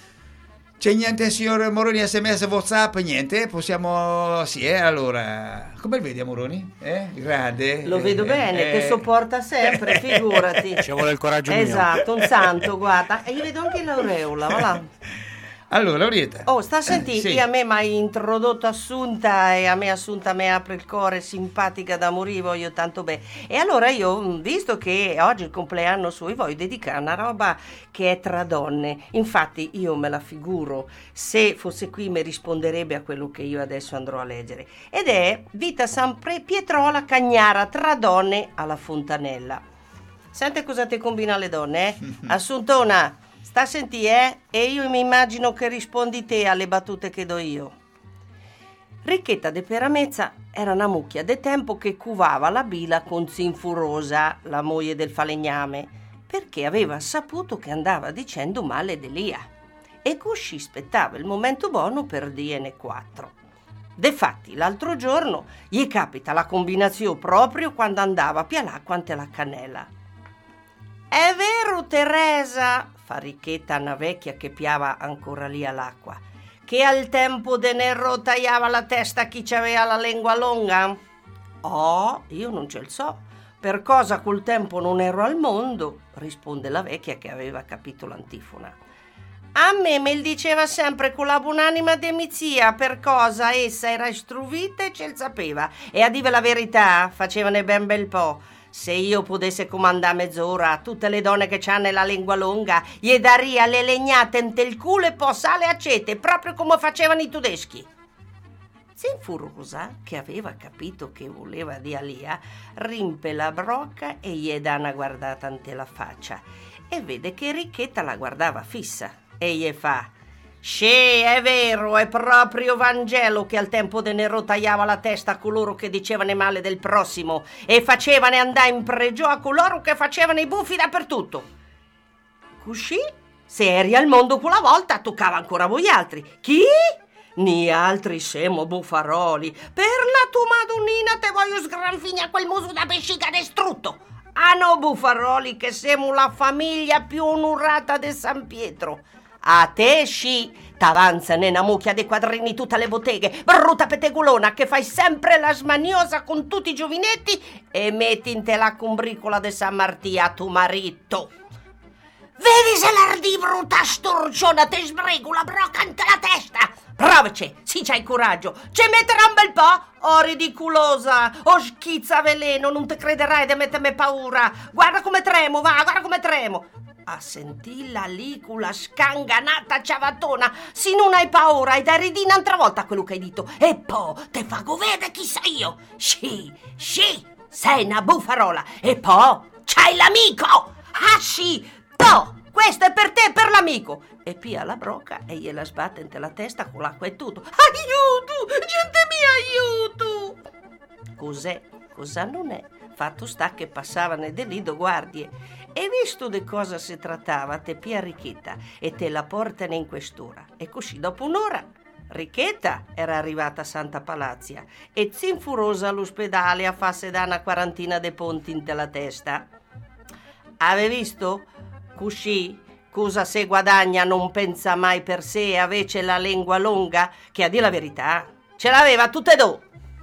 C'è niente, signor Moroni, sms, whatsapp, niente, possiamo, sì, eh, allora, come vedi Moroni? Eh? Grande? Lo vedo Eh, bene, eh. che sopporta sempre, figurati. Ci vuole il coraggio mio. Esatto, un santo, guarda. E io vedo anche l'aureola, va là. Allora, Orietta. Oh, sta a sentire, sì. che a me mi hai introdotto Assunta e a me Assunta mi apre il cuore, simpatica da morire, voglio tanto bene. E allora io, mh, visto che oggi è il compleanno suo, vi voglio dedicare una roba che è tra donne. Infatti io me la figuro, se fosse qui mi risponderebbe a quello che io adesso andrò a leggere. Ed è Vita San Pre- Pietrola Cagnara tra donne alla Fontanella. Sente cosa ti combina le donne, eh? Assuntona, sta a sentire, eh? E io mi immagino che rispondi te alle battute che do io. Ricchetta de Peramezza era una mucchia de tempo che cuvava la bila con Zinfurosa, la moglie del falegname, perché aveva saputo che andava dicendo male de Lia. E così aspettava il momento buono per dirne quattro. Defatti, l'altro giorno gli capita la combinazione proprio quando andava a pialà quante la cannella. È vero, Teresa, fa Ricchetta a una vecchia che piava ancora lì all'acqua, che al tempo de Nerro tagliava la testa a chi c'aveva la lingua lunga? Oh, io non ce lo so. Per cosa col tempo non ero al mondo? Risponde la vecchia che aveva capito l'antifona. A me me il diceva sempre con la buonanima de mia zia, per cosa essa era istruita e ce l sapeva. E a dire la verità, facevane ben bel po'. Se io potesse comandare mezz'ora a tutte le donne che c'hanno la lingua lunga, gli daria le legnate ente il culo e poi sale acete, proprio come facevano i tedeschi. Zinfurosa, che aveva capito che voleva di Alia, rimpe la brocca e gli dà una guardata ante la faccia e vede che Ricchetta la guardava fissa e gli fa: «Sì, è vero, è proprio Vangelo che al tempo de Nero tagliava la testa a coloro che dicevano male del prossimo e facevane andare in pregio a coloro che facevano i buffi dappertutto. Così, se eri al mondo quella volta, toccava ancora a voi altri. Chi? Ni altri siamo buffaroli. Per la tua madonnina te voglio sgranfigna quel muso da pescica distrutto. Ah no, buffaroli, che siamo la famiglia più onorata di San Pietro. A te sì, t'avanzano una mucchia dei quadrini tutte le botteghe, brutta petegolona che fai sempre la smaniosa con tutti i giovinetti e metti in te la combricola de San Martì a tuo marito. Vedi se l'ardi brutta storciona te sbrego la brocca ante la testa. Provaci, sì, c'hai coraggio. Ci metterà un bel po'? Oh, ridicolosa, oh, schizza veleno, non ti crederai di mettermi paura. Guarda come tremo, va, guarda come tremo. A sentirla lì con la scanganata ciavatona, se non hai paura e da ridire un'altra volta quello che hai detto. E poi te fa vedere chi sei io. Sì, sì, sei una buffarola. E poi c'hai l'amico. Ah sì, no, questo è per te e per l'amico. E pia la brocca e gliela sbatte in la testa con l'acqua e tutto. Aiuto, gente mia, aiuto. Cos'è? Cosa non è? Fatto sta che passavano de lì do guardie e visto di cosa si trattava te pia Ricchetta e te la portano in questura. E così dopo un'ora Ricchetta era arrivata a Santa Palazia e zinfurosa all'ospedale a farsi da una quarantina de ponti in la testa. Ave visto? Così cosa se guadagna non pensa mai per sé, avece la lingua lunga, che a dire la verità ce l'aveva tutte e due.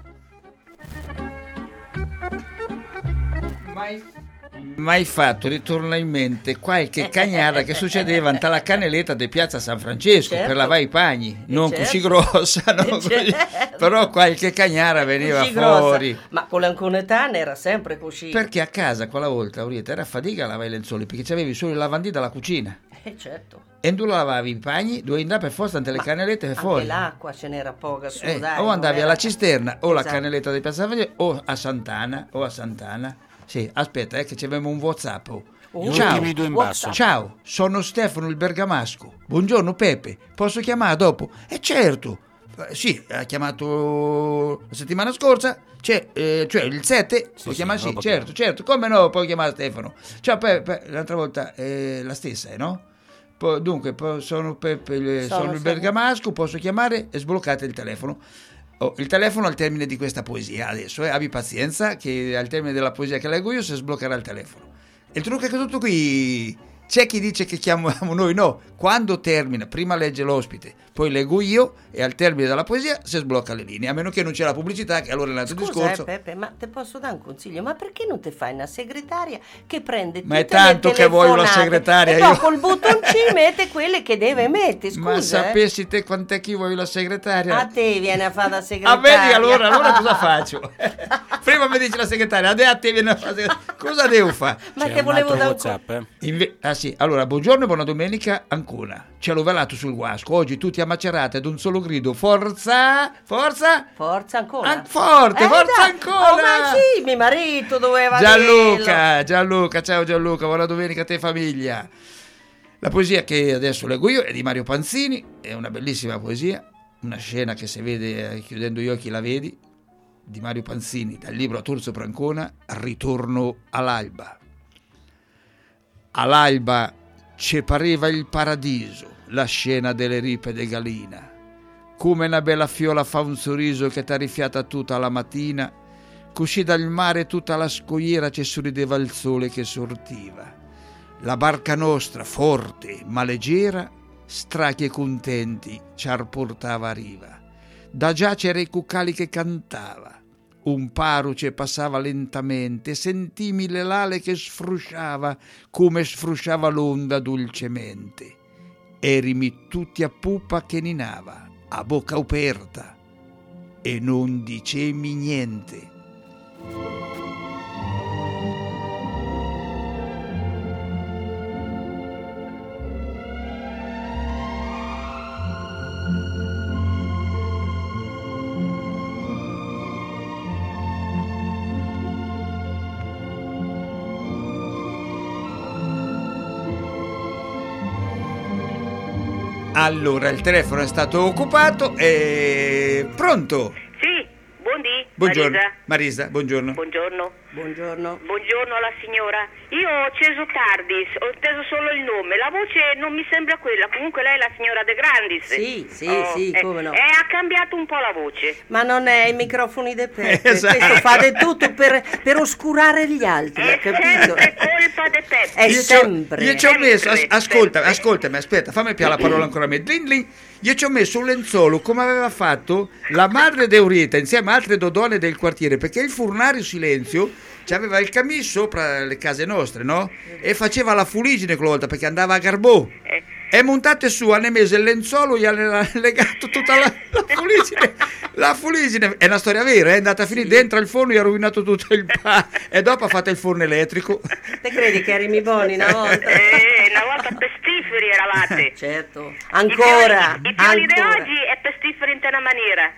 Mai, mai fatto ritorna in mente qualche cagnara che succedeva alla caneletta di Piazza San Francesco, certo, per lavare i pagni, non certo, così grossa, non certo, così, però qualche cagnara veniva così fuori. Grossa. Ma con l'anconetana era sempre così. Perché a casa quella volta, Orietta, era fatica a lavare i lenzuoli, perché c'avevi solo il lavandino dalla cucina. Eh certo. E tu lavavi i pagni, dovevi andare per forza ante le Ma canelette per anche fuori. l'acqua ce n'era poca, su, Eh, dai, o andavi non alla era- cisterna o alla Esatto. canaletta di Piazza San Francesco o a Sant'Anna o a Sant'Anna. Sì, aspetta, eh, che ci abbiamo un WhatsApp. Oh. Gli Ciao. ultimi due in basso. Ciao, sono Stefano il Bergamasco. Buongiorno Peppe, posso chiamare dopo? Eh certo. Eh, sì, ha chiamato la settimana scorsa, c'è, eh, cioè il sette, Sì, lo sì, chiama lo sì, può certo, certo, come no, puoi chiamare Stefano. Ciao Peppe, l'altra volta è la stessa, eh, no? Poi, dunque, poi sono Peppe, il- Sono, sono il sono. Bergamasco, posso chiamare e sbloccate il telefono. Oh, il telefono al termine di questa poesia adesso, eh, abbi pazienza che al termine della poesia che leggo io si sbloccherà il telefono. Il trucco è che tutto qui, c'è chi dice che chiamiamo noi, no, quando termina, prima legge l'ospite, poi leggo io e al termine della poesia si sblocca le linee, a meno che non c'è la pubblicità, che allora è un altro Scusa, discorso. eh, Peppe, ma te posso dare un consiglio? Ma perché non ti fai una segretaria che prende Ma è tutte le tanto che voglio la telefonate segretaria, e io. dopo il bottoncino mette quelle che deve mettere, scusa. Ma eh. sapessi te quant'è che vuoi la segretaria? A te viene a fare da Ah, segretaria. vedi, allora, allora cosa faccio? Prima mi dice la segretaria, a te viene a fare la segretaria. Cosa devo fare? Ma C'è te un volevo altro dare un WhatsApp, eh? Inve- ah sì, allora buongiorno e buona domenica Ancona. Ce l'ho velato sul guasco. Oggi tutti a Macerata ad un solo grido. Forza! Forza! Forza ancora. An- forte, Eh, forza dai. ancora! Oh, ma sì, mio marito doveva Gianluca, Gianluca, ciao Gianluca, buona domenica a te famiglia. La poesia che adesso leggo io è di Mario Panzini, è una bellissima poesia, una scena che se vede eh, chiudendo gli occhi la vedi, di Mario Panzini, dal libro Tour sopra Ancona, Ritorno all'alba. All'alba ci pareva il paradiso, la scena delle ripe de Galina. Come una bella fiola fa un sorriso che t'ha rifiata tutta la mattina, così dal mare tutta la scogliera ci sorrideva il sole che sortiva. La barca nostra, forte ma leggera, strachi e contenti ci portava a riva. Da già c'era i cuccali che cantava. Un paruce passava lentamente, sentimi le lale che sfrusciava come sfrusciava l'onda dolcemente. Erimi tutti a pupa che ninava, a bocca aperta, e non dicemi niente. Allora, il telefono è stato occupato e... Pronto? Sì, buondì. Buongiorno. Marisa. Marisa, buongiorno. Buongiorno. Buongiorno. Buongiorno alla signora. Io ho acceso tardi, ho inteso solo il nome. La voce non mi sembra quella. Comunque lei è la signora De Grandis. Sì, sì, Oh, sì, eh, come no. E ha cambiato un po' la voce. Ma non è i microfoni de Peppe, Esatto. questo fate tutto per, per oscurare gli altri, È hai capito? sempre colpa de Peppe. È Io ci ho- sempre. Io ci ho messo, as- Sempre, ascolta, sempre. ascoltami, aspetta, fammi piare la parola ancora a me. Dling, dling. Io ci ho messo un lenzuolo come aveva fatto la madre d'Eurieta insieme a altre dodone del quartiere, perché il furnario Silenzio aveva il cammin sopra le case nostre, no? E faceva la fuligine quella volta perché andava a Garbò. Eh, è montate su, hanno messo il lenzuolo, gli hanno legato tutta la, la fuligine. La fuligine è una storia vera, è andata a finire sì. dentro il forno, gli ha rovinato tutto il pane e dopo ha fatto il forno elettrico. Te credi che eri buoni una volta? Eh, una volta pestiferi eravate. Certo, ancora. I pioli di oggi è pestiferi in una maniera.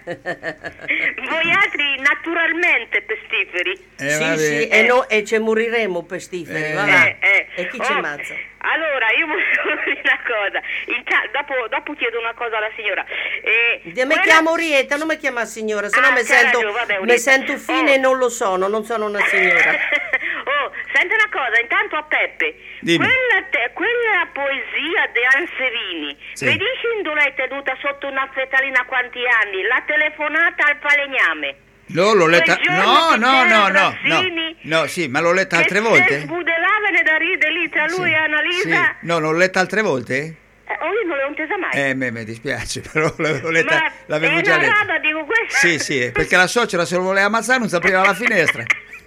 Voi altri naturalmente pestiferi. Eh, sì, vabbè. sì, e, no, e ci moriremo pestiferi, Eh. va là. Eh, eh. E chi Oh, ci ammazza? Allora, io voglio dire una cosa. Inta- dopo, dopo chiedo una cosa alla signora. Eh, Mi quella- chiamo Orietta, non mi chiama signora, se no Ah, mi c'hai sento, ragione, vabbè, mi Orietta. sento fine Oh. e non lo sono, non sono una signora. Oh, senti una cosa, intanto a Peppe. Dimmi. Quella, te- quella poesia di Ansevini, Sì. mi dici dove l'hai tenuta sotto una fetalina quanti anni? La telefonata al falegname. No, l'ho letta. Quel giorno No, che no, c'era no, no, no. Grassini, No, sì, ma l'ho letta altre che volte. si sbudelavano da ridere lì tra lui Sì. e Annalisa. Sì. No, l'ho letta altre volte? Eh, oh, io non l'ho intesa mai. Eh, me, me dispiace, però l'avevo letta, Ma l'avevo è già una letta. roba, dico questa. Sì, sì, perché la suocera se lo voleva ammazzare non si apriva la finestra.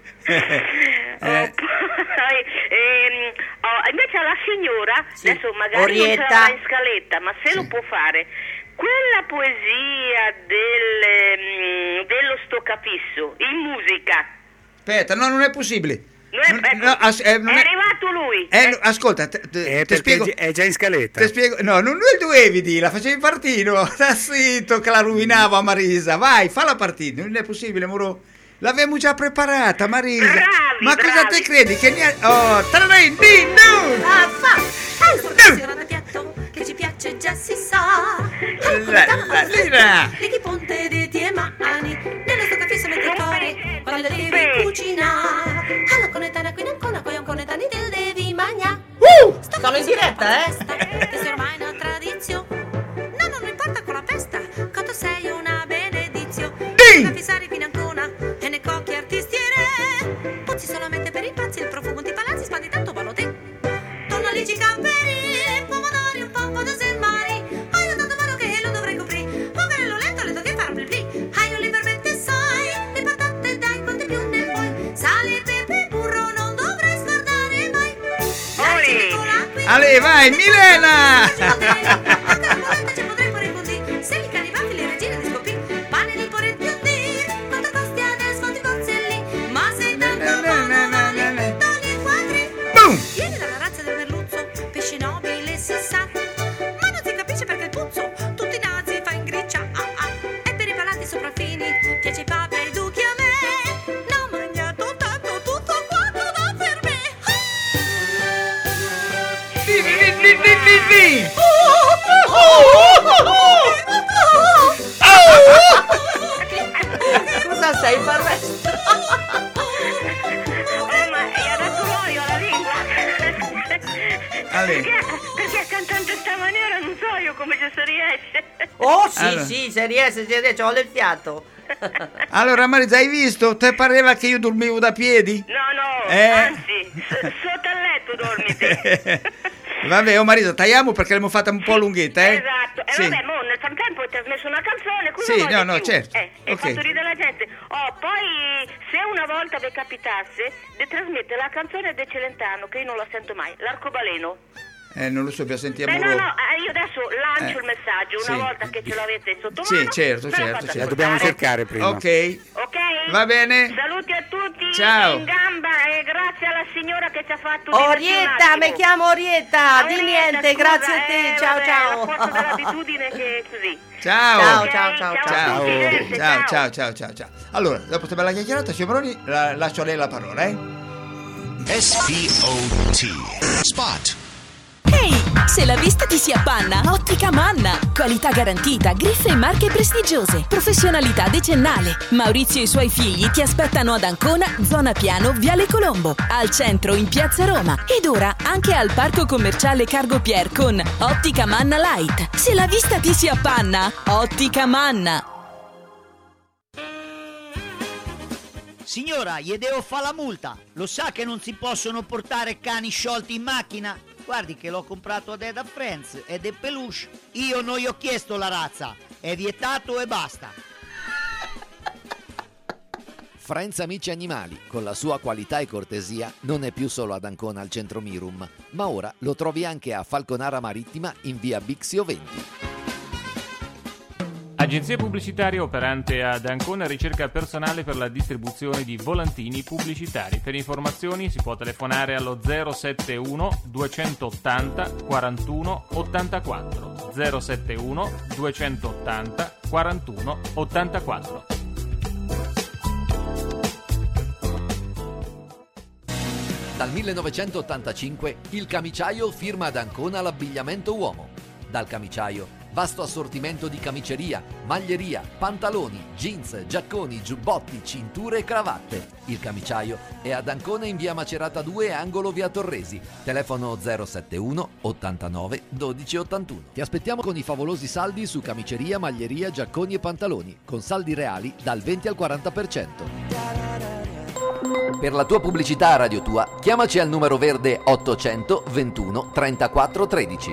Oh, Eh, poi, ehm, oh, invece alla signora, Sì. adesso magari Orietta. non ce l'ha in scaletta, ma se Sì. lo può fare, quella poesia del, ehm, dello stoccafisso in musica, aspetta, no, non è possibile. non è, Non- ecco, no, as- eh, non è è- arrivato lui. Eh, Eh, no, ascolta, te, te- Eh, te perché spiego. è già in scaletta. Te spiego. No, non lui dovevi dire, la facevi partito. Sta zitto che la rovinavo a Marisa. Vai, fa la partita. Non è possibile, moro. L'avevamo già preparata, Marisa. Bravi, Ma cosa bravi. te credi? Che niente. Oh, tararin, din, dun. Ah, fa! È un'espressione da piatto che ci piace già si sa. La- la lira. Di chi ponte di tie mani, nello stoccafisso mette il cuore, quando devi cucinare. Alla conetana qui in ancona, poi un conetani te devi mangiare. Uh, sono in diretta, eh? Questa è ormai una tradizione. No, non importa con la festa, quando sei una benedizione. Ding! Stoccaffissari fino ancona, e nei cocchi artistiere. Puzzi solamente per i pazzi, il profumo di palazzi spandi tanto ballotte. Tonalici camperi, pomodori, un po' di selmari. Hai un tanto vado che lo dovrei coprire. Poverello lento, le tocchi far pli pli. Hai un libermente sai, le patate dai quante più ne vuoi. Sale, pepe, burro, non dovrei scordare mai. Oli. Ale, vai, Milena. Ci potrei pure così. Se li canivati le regine di scopì. Pane di porre biondi. Quanto costi adesso ti porzelli. Ma sei tanto buono, male, togli i quadri. Boom. Vieni dalla razza del merluzzo, pesce nobile si sa. Ma non si capisce perché il puzzo tutti i nazi fa in griccia. Ah, ah. E per i palati sopraffini piace i papi ai duchi a me. Non ho mangiato tanto tutto quanto da per me. Vi, vi, vi, vi, vi, vi. Cosa stai facendo? Oh, ma è adesso l'olio alla lingua. Ale. Perché, perché cantando in questa maniera non so io come ci si riesce. Oh, sì, Allora. sì, se riesce, se riesce, ho del fiato. Allora, Marisa, hai visto? Te pareva che io dormivo da piedi? No, no, Eh. anzi, s- sotto al letto dormi te. Vabbè, oh Marisa, tagliamo perché l'abbiamo fatta un po' lunghetta, eh? Esatto, e Sì. vabbè, mo nel frattempo hai trasmesso una canzone, cosa Sì, vuoi no, di no, più? certo. Eh, hai Ok. fatto ridere la gente. Oh, poi se una volta vi capitasse di trasmettere la canzone di Celentano, che io non la sento mai, L'Arcobaleno. Eh, non lo so, bisogna sentire Beh, no, Muro. no, eh, io adesso lancio Eh, il messaggio, una sì. volta che ce l'avete sotto Sì, mano. certo, me lo certo, fate certo. La dobbiamo ascoltare. cercare prima. Ok, Ok? va bene. Saluti a tutti, Ciao. in gamba e grazie alla signora che ci ha fatto divertire un Orietta, attimo. mi chiamo Orietta, di Orietta, niente, scusa, grazie a te, eh, ciao vabbè, ciao. La forza dell'abitudine che è così. Ciao. Ciao, Ok, ciao, ciao, ciao. Ciao. a tutti, gente, Ciao, ciao, ciao, ciao, ciao. Allora, dopo questa bella chiacchierata, signor Baroni, la- lascio a lei la parola, eh? S P O T. Spot. Ehi, se la vista ti si appanna, Ottica Manna. Qualità garantita, griffe e marche prestigiose, professionalità decennale. Maurizio e i suoi figli ti aspettano ad Ancona, zona Piano, Viale Colombo, al centro in Piazza Roma ed ora anche al Parco Commerciale Cargo Pier con Ottica Manna Light. Se la vista ti si appanna, Ottica Manna. Signora, gli devo fare la multa. Lo sa che non si possono portare cani sciolti in macchina? Guardi che l'ho comprato ad Eda Friends ed è peluche. Io non gli ho chiesto la razza. È vietato e basta. Friends Amici Animali, con la sua qualità e cortesia, non è più solo ad Ancona al centro Mirum, ma ora lo trovi anche a Falconara Marittima in via Bixio venti. Agenzia pubblicitaria operante ad Ancona ricerca personale per la distribuzione di volantini pubblicitari. Per informazioni si può telefonare allo zero sette uno duecentottanta quarantuno ottantaquattro zero sette uno duecentottanta quarantuno ottantaquattro. Dal millenovecentottantacinque il Camiciaio firma ad Ancona l'abbigliamento uomo. Dal Camiciaio, vasto assortimento di camiceria, maglieria, pantaloni, jeans, giacconi, giubbotti, cinture e cravatte. Il Camiciaio è ad Ancona in via Macerata due, angolo via Torresi. Telefono zero sette uno ottantanove dodici ottantuno. Ti aspettiamo con i favolosi saldi su camiceria, maglieria, giacconi e pantaloni, con saldi reali dal venti al quaranta per cento. Per la tua pubblicità a Radio Tua, chiamaci al numero verde ottocento ventuno trentaquattro tredici.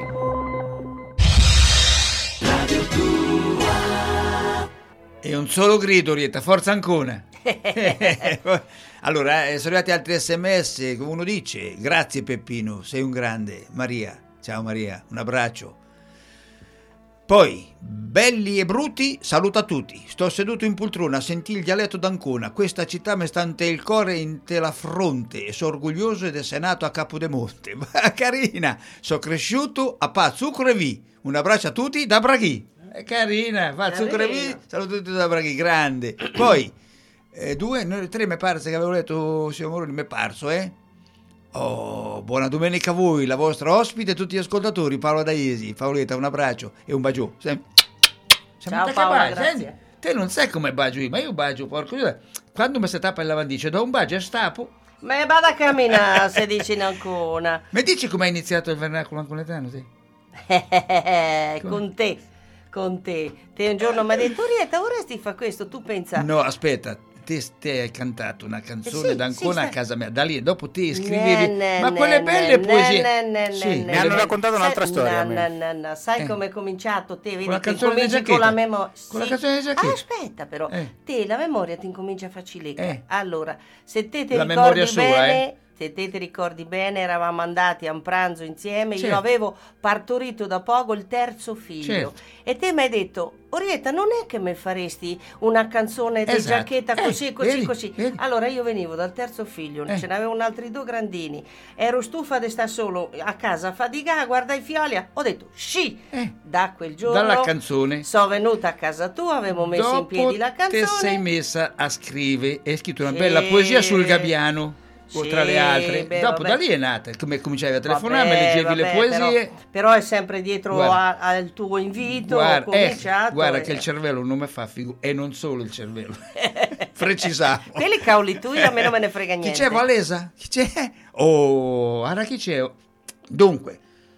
Radio Tua. E un solo grido, Orietta, forza Ancona. Allora, eh, sono arrivati altri sms. Uno dice: grazie Peppino, sei un grande. Maria, ciao Maria, un abbraccio. Poi, belli e brutti, saluta tutti. Sto seduto in poltrona a sentire il dialetto d'Ancona. Questa città mi sta ante il cuore e inte la fronte. E sono orgoglioso ed essere nato a Capodemonte. Ma carina, sono cresciuto a pa zucchero e vi. Un abbraccio a tutti da Braghi. È carina, fa zucchero e vi. Saluto tutti da Braghi, grande. Poi, eh, due, noi tre mi pare che avevo letto, signor Moroni, mi è parso, eh? Oh, buona domenica a voi, la vostra ospite e tutti gli ascoltatori. Paola Daiesi, Paoletta, un abbraccio e un bacio. Sem- Ciao Paola, grazie. Te non sai come bagio io, ma io bagio, porco Dio. Quando mi si tappa il lavandice, do un bacio e stapo. Ma vada a camminare, se dici in Ancona. Mi dici come è iniziato il vernacolo anconetano, te? Con te, con te. Te un giorno mi hai detto, Orietta, vorresti fare questo? Tu pensa... No, aspetta. Te, te hai cantato una canzone sì, d'Ancona sì, a casa mia, da lì dopo te scrivevi ne, ma ne, quelle ne, belle ne, poesie ne, ne, sì, ne, mi hanno raccontato un'altra sai, storia. No, no, no, sai eh. come è cominciato te? Vedi con la che canzone di cominci con la Giacchetta memoria. con la sì. canzone di Giacchetta Ah, aspetta però, eh. te la memoria ti incomincia a facilecca. Eh. Allora, se te ti la ricordi memoria sua, bene, eh. se te ti ricordi bene, eravamo andati a un pranzo insieme, certo. Io avevo partorito da poco il terzo figlio certo. E te mi hai detto, Orietta, non è che mi faresti una canzone di esatto. Giacchetta così, eh, così, vedi, così. vedi. Allora io venivo dal terzo figlio, eh. ce n'avevo un altri due grandini, ero stufa di stare solo a casa a faticare, guarda i fioli, ho detto sì, eh. da quel giorno dalla canzone sono venuta a casa tua, avevo messo dopo in piedi la canzone. te sei messa a scrivere e hai scritto una Sì. bella poesia sul Gabbiano. Sì, tra le altre, beh, dopo vabbè. da lì è nata, come cominciavi a telefonare, Vabbè, leggevi vabbè, le poesie. Però, però è sempre dietro Guarda. a- al tuo invito, Guarda, ho eh, cominciato. guarda e- che il cervello non mi fa figu e non solo il cervello. Precisavo. Quelli cavoli tu, a me non me ne frega niente. Chi c'è, Valesa? Chi c'è? Oh, ora chi c'è? Dunque,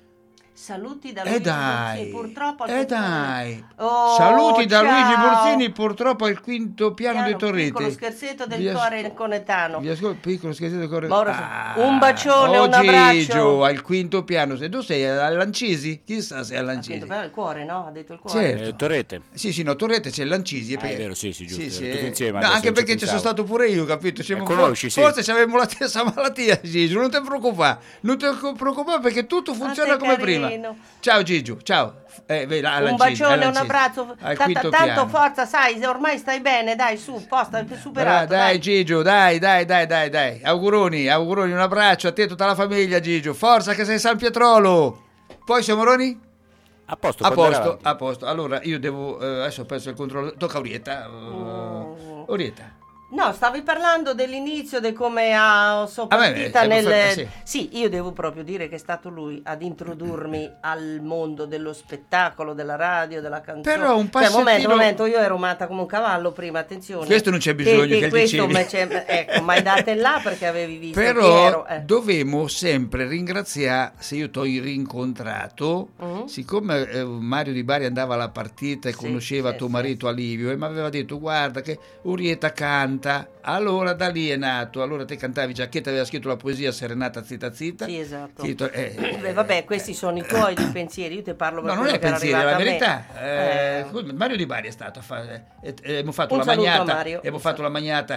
Saluti da e Luigi dai, Borzini, purtroppo al e quinto dai, Oh, saluti da ciao. Luigi Borzini, purtroppo al quinto piano, Piano, di Torrete. piccolo scherzetto del Vi cuore asco- conetano. Vi ascolto, piccolo scherzetto del cuore. Ma ora- un bacione, oh, un abbraccio. Gigio, al quinto piano. Se tu sei a Lancisi, chissà se è a Lancisi. Quinto piano, il cuore, no? Ha detto il cuore. Certo. Eh, Torrete. Sì, sì, no, Torrete c'è Lancisi. Ah, è vero, sì, sì, giusto, Sì, tutti sì. insieme, No, adesso anche ci perché ci sono pensavo. stato pure io, capito? Cioè, Eh, for- conosci, sì. Forse avevamo la stessa malattia, Gigio, non ti preoccupare. Non ti preoccupare perché tutto funziona sei come carino. prima. Ciao Gigio, ciao. Eh, vedi, a Un Lancisi, a bacione, un Lancisi. abbraccio, Al Ta- quinto tanto piano. forza, sai, se ormai stai bene, dai, su, posta, Dai, superato. dai Gigio, dai, dai, dai, dai, dai. Auguroni, auguroni, un abbraccio a te e tutta la famiglia, Gigio. Forza che sei San Pietrolo. Poi siamo Moroni? A posto, A può andare posto, avanti. a posto. Allora io devo eh, adesso ho perso il controllo. Tocca a Orietta. Uh, Orietta. No, stavi parlando dell'inizio, di come ha sono Ah, beh, partita eh, nel... eh, sì. Sì, io devo proprio dire che è stato lui ad introdurmi al mondo dello spettacolo, della radio, della canzone. Però un Cioè, momento, passettino- momento, io ero matta come un cavallo prima, attenzione. Questo non c'è bisogno che il questo dicevi. me c'è- ecco, ma hai date là perché avevi visto chi Però ero. eh. dovemo sempre ringraziare, se io ti ho rincontrato, Mhm. siccome eh, Mario Di Bari andava alla partita e Sì, conosceva sì, tuo sì, marito Alivio e mi aveva detto guarda che Orietta canta, allora da lì è nato, allora te cantavi Giacchetta, aveva scritto la poesia Serenata zitta zitta. Sì, esatto. Scritto- eh, Beh, vabbè, questi sono i tuoi di pensieri, io ti parlo per No, non quello è che era pensiero, è la arrivato a me. verità. Eh, Eh, Mario Di Bari è stato a fare. eh, eh, abbiamo fatto Un la saluto a magnata. Mario. Abbiamo Un fatto la magnata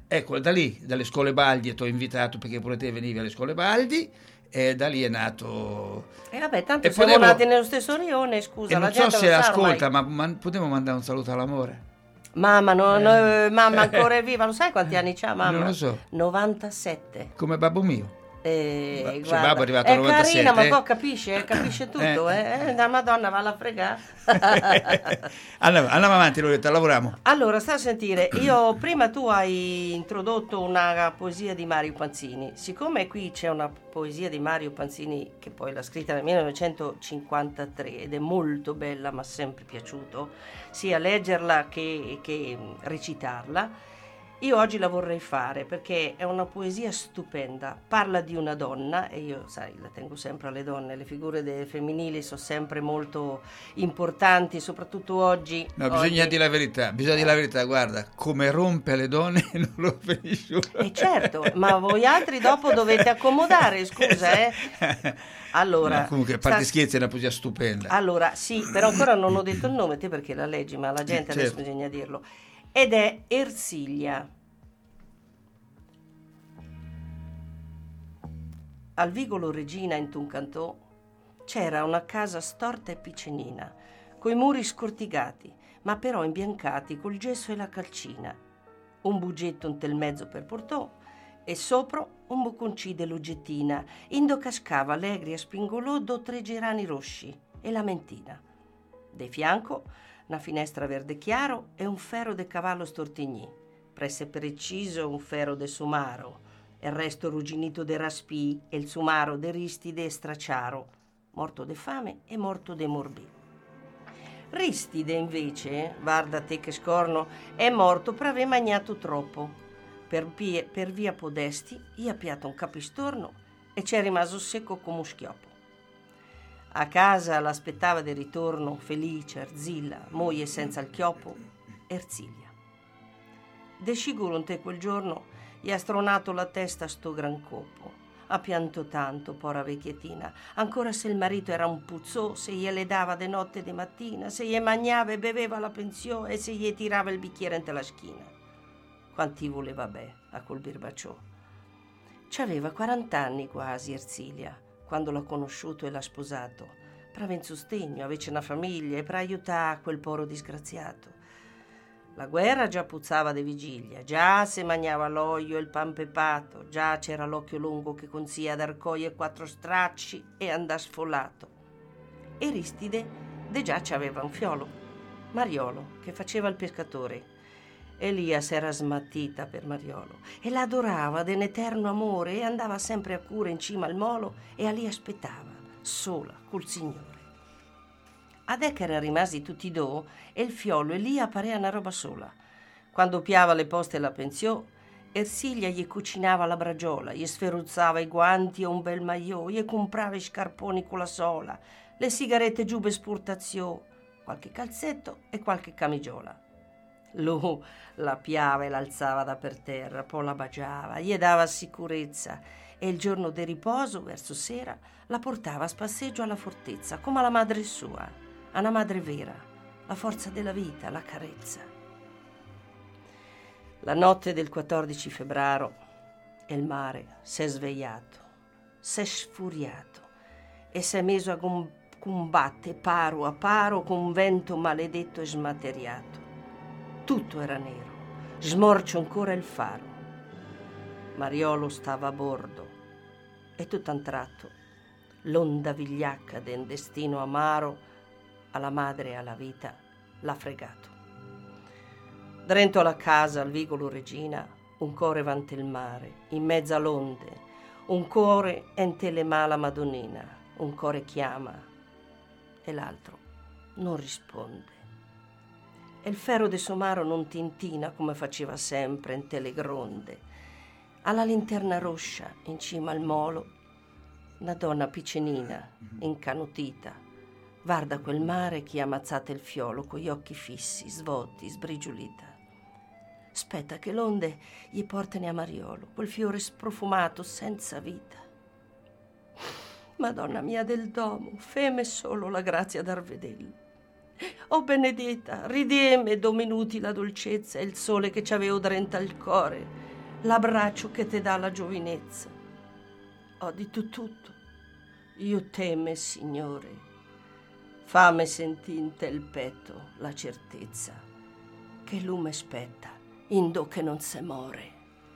Ecco, da lì, dalle scuole Baldi, ti ho invitato perché pure te venivi alle scuole Baldi, e da lì è nato... E vabbè, tanto e siamo potevo- nati nello stesso rione, scusa, E la non so gente se lo sa ascolta, ormai. ma, ma potevo mandare un saluto all'amore? Mamma, no, Eh. no, mamma ancora è viva, lo sai quanti anni c'ha mamma? Non lo so. novantasette. Come babbo mio. Eh, Beh, se guarda, babbo è arrivato è al novantasette, carina, ma eh. poi capisce, capisce tutto, eh. eh. La Madonna va alla fregare. Andiamo, andiamo avanti, Loretta, lavoriamo. Allora, sta a sentire, io prima tu hai introdotto una poesia di Mario Panzini. Siccome qui c'è una poesia di Mario Panzini che poi l'ha scritta nel millenovecentocinquantatré ed è molto bella, mi ha sempre piaciuto, sia leggerla che, che recitarla, io oggi la vorrei fare perché è una poesia stupenda, parla di una donna e io, sai, la tengo sempre alle donne, le figure de- femminili sono sempre molto importanti, soprattutto oggi. No, bisogna oggi- dire la verità, bisogna dire la verità, guarda, come rompe le donne non lo vedi più. E certo, ma voi altri dopo dovete accomodare, scusa, eh. Allora, No, comunque, a parte sta- scherzi, è una poesia stupenda. Allora, sì, però ancora non ho detto il nome, te perché la leggi, ma la gente adesso Certo. bisogna dirlo. Ed è Ersilia. Al vicolo Regina in Tuncantò c'era una casa storta e piccenina, coi muri scortigati, ma però imbiancati col gesso e la calcina. Un bugetto in tel mezzo per portò e sopra un bocconci de loggettina, indo cascava allegri a spingolò do tre gerani rossi e la mentina. De fianco una finestra verde chiaro e un ferro de cavallo stortigni, presse preciso un ferro de sumaro, e il resto ruginito de raspì e il sumaro de ristide e stracciaro, morto de fame e morto de morbì. Ristide invece, guarda te che scorno, è morto per aver magnato troppo. Per, pie- per via Podesti gli ha piato un capistorno e c'è rimasto secco come un schioppo. A casa l'aspettava di ritorno felice, Arzilla, moglie senza il chioppo, Ersilia. De sicuro te quel giorno gli ha stronato la testa sto gran copo. Ha pianto tanto, pora vecchietina, ancora se il marito era un puzzò, se gliele dava de notte e de mattina, se gli mangiava e beveva la pensione e se gli tirava il bicchiere ante la schina. Quanti voleva bè a quel birbacciò. C'aveva quarant'anni quasi Ersilia, quando l'ha conosciuto e l'ha sposato, per avere un sostegno, avesse una famiglia e per aiutare quel poro disgraziato. La guerra già puzzava de vigilia, già se mangiava l'olio e il pan pepato, già c'era l'occhio lungo che consiglia ad arcoi e quattro stracci e andà sfollato. E Ristide de già c'aveva un fiolo, Mariolo, che faceva il pescatore. Elia s'era smattita per Mariolo e l'adorava d'un eterno amore e andava sempre a cura in cima al molo e a lì aspettava, sola, col Signore. Adè che erano rimasti tutti do e il fiolo Elia parea una roba sola. Quando piava le poste e la pensiò, Ersilia gli cucinava la bragiola, gli sferuzzava i guanti e un bel magliò, gli comprava i scarponi con la sola, le sigarette giù per spurtazio, qualche calzetto e qualche camigiola. Lui la piava e l'alzava da per terra, poi la baciava, gli dava sicurezza e il giorno di riposo, verso sera, la portava a spasseggio alla fortezza, come alla madre sua, a una madre vera, la forza della vita, la carezza. La notte del quattordici febbraio il mare s'è svegliato, s'è sfuriato e s'è messo a combattere paro a paro con un vento maledetto e smateriato. Tutto era nero, smorcio ancora il faro. Mariolo stava a bordo e tutto a un tratto l'onda vigliacca del destino amaro alla madre e alla vita l'ha fregato. Drento alla casa al vicolo Regina un core vante il mare, in mezzo all'onde, un core ente le mala Madonnina, un core chiama e l'altro non risponde. E il ferro de somaro non tintina come faceva sempre in tele gronde. Alla linterna roscia in cima al molo, una donna piccenina, incanutita, guarda quel mare che ha ammazzato il fiolo con gli occhi fissi, svolti, sbrigiulita. Aspetta che l'onde gli portano a Mariolo, quel fiore sprofumato senza vita. Madonna mia del domo, feme solo la grazia dar vederlo. Oh benedetta, ridieme do minuti la dolcezza e il sole che c'avevo drenta al core. l'abbraccio che ti dà la giovinezza. Ho detto tutto. Io teme, Signore, fammi sentire in te il petto la certezza che lume spetta, indo che non se more.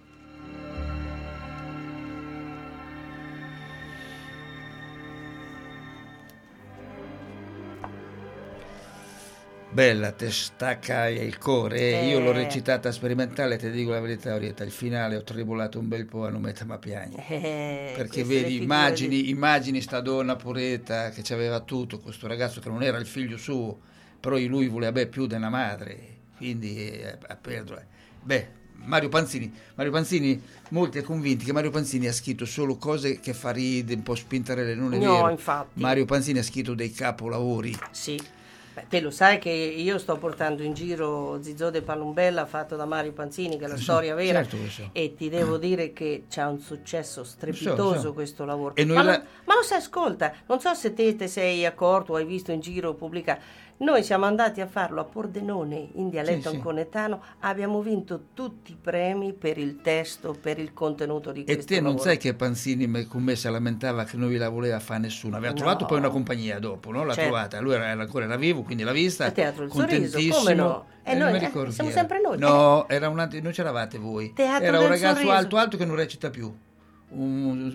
Bella, te stacca il cuore. Eh. Io l'ho Eh. recitata sperimentale, ti dico la verità, Orietta. Il finale ho tribulato un bel po' a non mettermi a piangere. Eh, Perché queste le vedi, figure immagini, di- immagini sta donna puretta che aveva tutto, questo ragazzo che non era il figlio suo, però lui voleva beh, più della madre, quindi eh, a perdere. Beh, Mario Panzini, Mario Panzini, molti sono convinti che Mario Panzini ha scritto solo cose che fa ridere, un po' spintarelle, non è No, vero. infatti. Mario Panzini ha scritto dei capolavori. Sì. Beh, te lo sai che io sto portando in giro Zizzo de Palumbella fatto da Mario Panzini, che è la Lo so, storia vera, certo lo so. e ti devo dire che c'ha un successo strepitoso Lo so, lo so. questo lavoro. E noi ma, la- non, ma lo sai, ascolta, non so se te te sei accorto o hai visto in giro pubblicato. Noi siamo andati a farlo a Pordenone in dialetto Sì, sì. anconetano, abbiamo vinto tutti i premi per il testo, per il contenuto di E questo te non lavoro. sai che Panzini me- con me si lamentava che non la voleva fare nessuno, aveva No. trovato poi una compagnia dopo, no? L'ha Certo. trovata, lui era, era ancora era vivo, quindi l'ha vista, Al Teatro del Sorriso, contentissimo. come no? E Eh, non noi, mi eh, ricordo siamo chi era. sempre noi. No, era un altro, non c'eravate voi. Teatro era un del ragazzo Sorriso. alto alto che non recita più. Un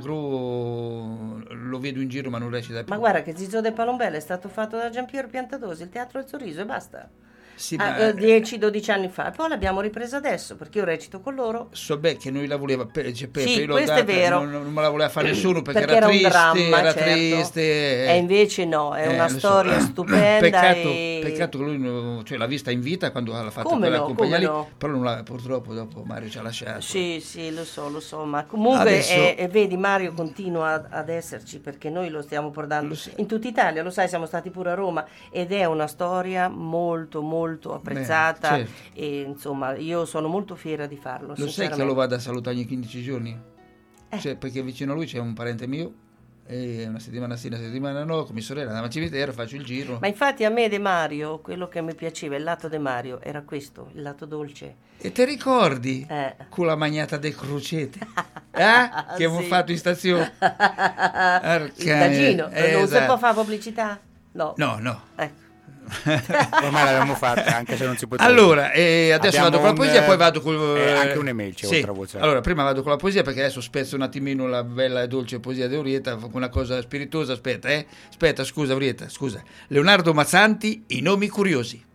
magro, lo vedo in giro ma non recita più. Ma guarda che Zizzo de Palombella è stato fatto da Giampiero Piantadosi, il Teatro del Sorriso, e basta. Sì, Ah, ma- eh, dieci dodici anni fa. E poi l'abbiamo ripresa adesso, perché io recito con loro. So beh che noi la voleva pe- cioè, Peppe, Sì, io l'ho questo è data, vero. non, non me la voleva fare nessuno perché, Perché era era un triste, dramma, era certo. triste. E invece no, è Eh, una lo so. storia stupenda. Peccato, e... peccato che lui non- cioè, l'ha vista in vita quando l'ha fatto Come quella no, compagnia come lì, no. però non l'ha- purtroppo dopo Mario ci ha lasciato. Sì, sì, lo so, lo so, ma comunque Adesso- è- è- vedi, Mario continua ad, ad esserci, perché noi lo stiamo portando Lo sai. in tutta Italia, lo sai, siamo stati pure a Roma, ed è una storia molto molto apprezzata. Beh, certo. E insomma, io sono molto fiera di farlo. Lo sai che sinceramente. lo vado a salutare ogni quindici giorni? Eh. Cioè, perché vicino a lui c'è un parente mio e una settimana sì, una settimana no, con mia sorella andiamo al cimitero, faccio il giro. Ma infatti a me De Mario, quello che mi piaceva, il lato De Mario, era questo, il lato dolce. E ti ricordi? Eh. Con la magnata dei croceti? Eh? Che abbiamo Sì. fatto in stazione? Il Tagino, eh, non si esatto. può fare pubblicità? No. No, no. Ecco. Ormai l'abbiamo fatta, anche se non si poteva. Allora, eh, adesso Abbiamo vado con la un, poesia, eh, poi vado con eh, anche un'email c'è sì. oltre a WhatsApp. Allora, prima vado con la poesia perché adesso spezzo un attimino la bella e dolce poesia di Orietta con una cosa spiritosa. Aspetta, eh. Aspetta, scusa Orietta, scusa. Leonardo Mazzanti, I nomi curiosi.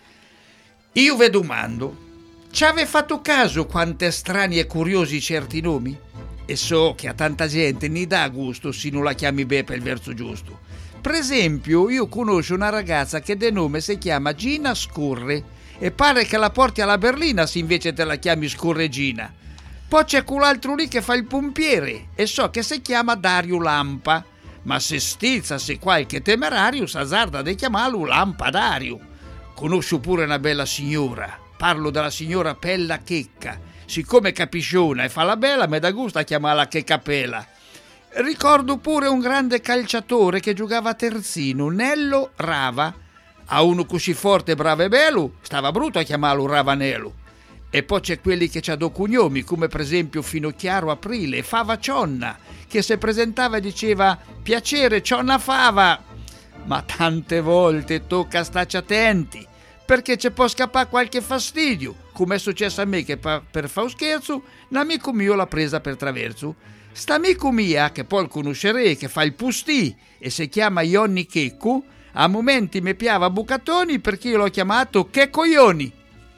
Io ve domando, ci ave fatto caso quante strani e curiosi certi nomi? E so che a tanta gente ne dà gusto se non la chiami beh per il verso giusto. Per esempio, io conosco una ragazza che de nome si chiama Gina Scurre e pare che la porti alla berlina se invece te la chiami Scurregina. Poi c'è quell'altro lì che fa il pompiere e so che si chiama Dario Lampa, ma se stizza se qualche temerario s'azzarda di chiamarlo Lampadario. Conosco pure una bella signora, parlo della signora Pella Checca, siccome capisciona e fa la bella me da gusto a chiamarla che capella. Ricordo pure un grande calciatore che giocava a terzino, Nello Rava. A uno così forte, bravo e bello, stava brutto a chiamarlo Ravanello. E poi c'è quelli che c'ha due cognomi, come per esempio Finocchiaro Aprile e Fava Cionna, che se presentava e diceva piacere Cionna Fava. Ma tante volte tocca starci attenti, perché ci può scappare qualche fastidio, come è successo a me che pa- per fare un scherzo, l'amico mio l'ha presa per traverso. St'amico mia, che poi conoscerei, che fa il pustì e si chiama Ionni Checco, a momenti mi piava Bucatoni perché io l'ho chiamato Che Coglioni.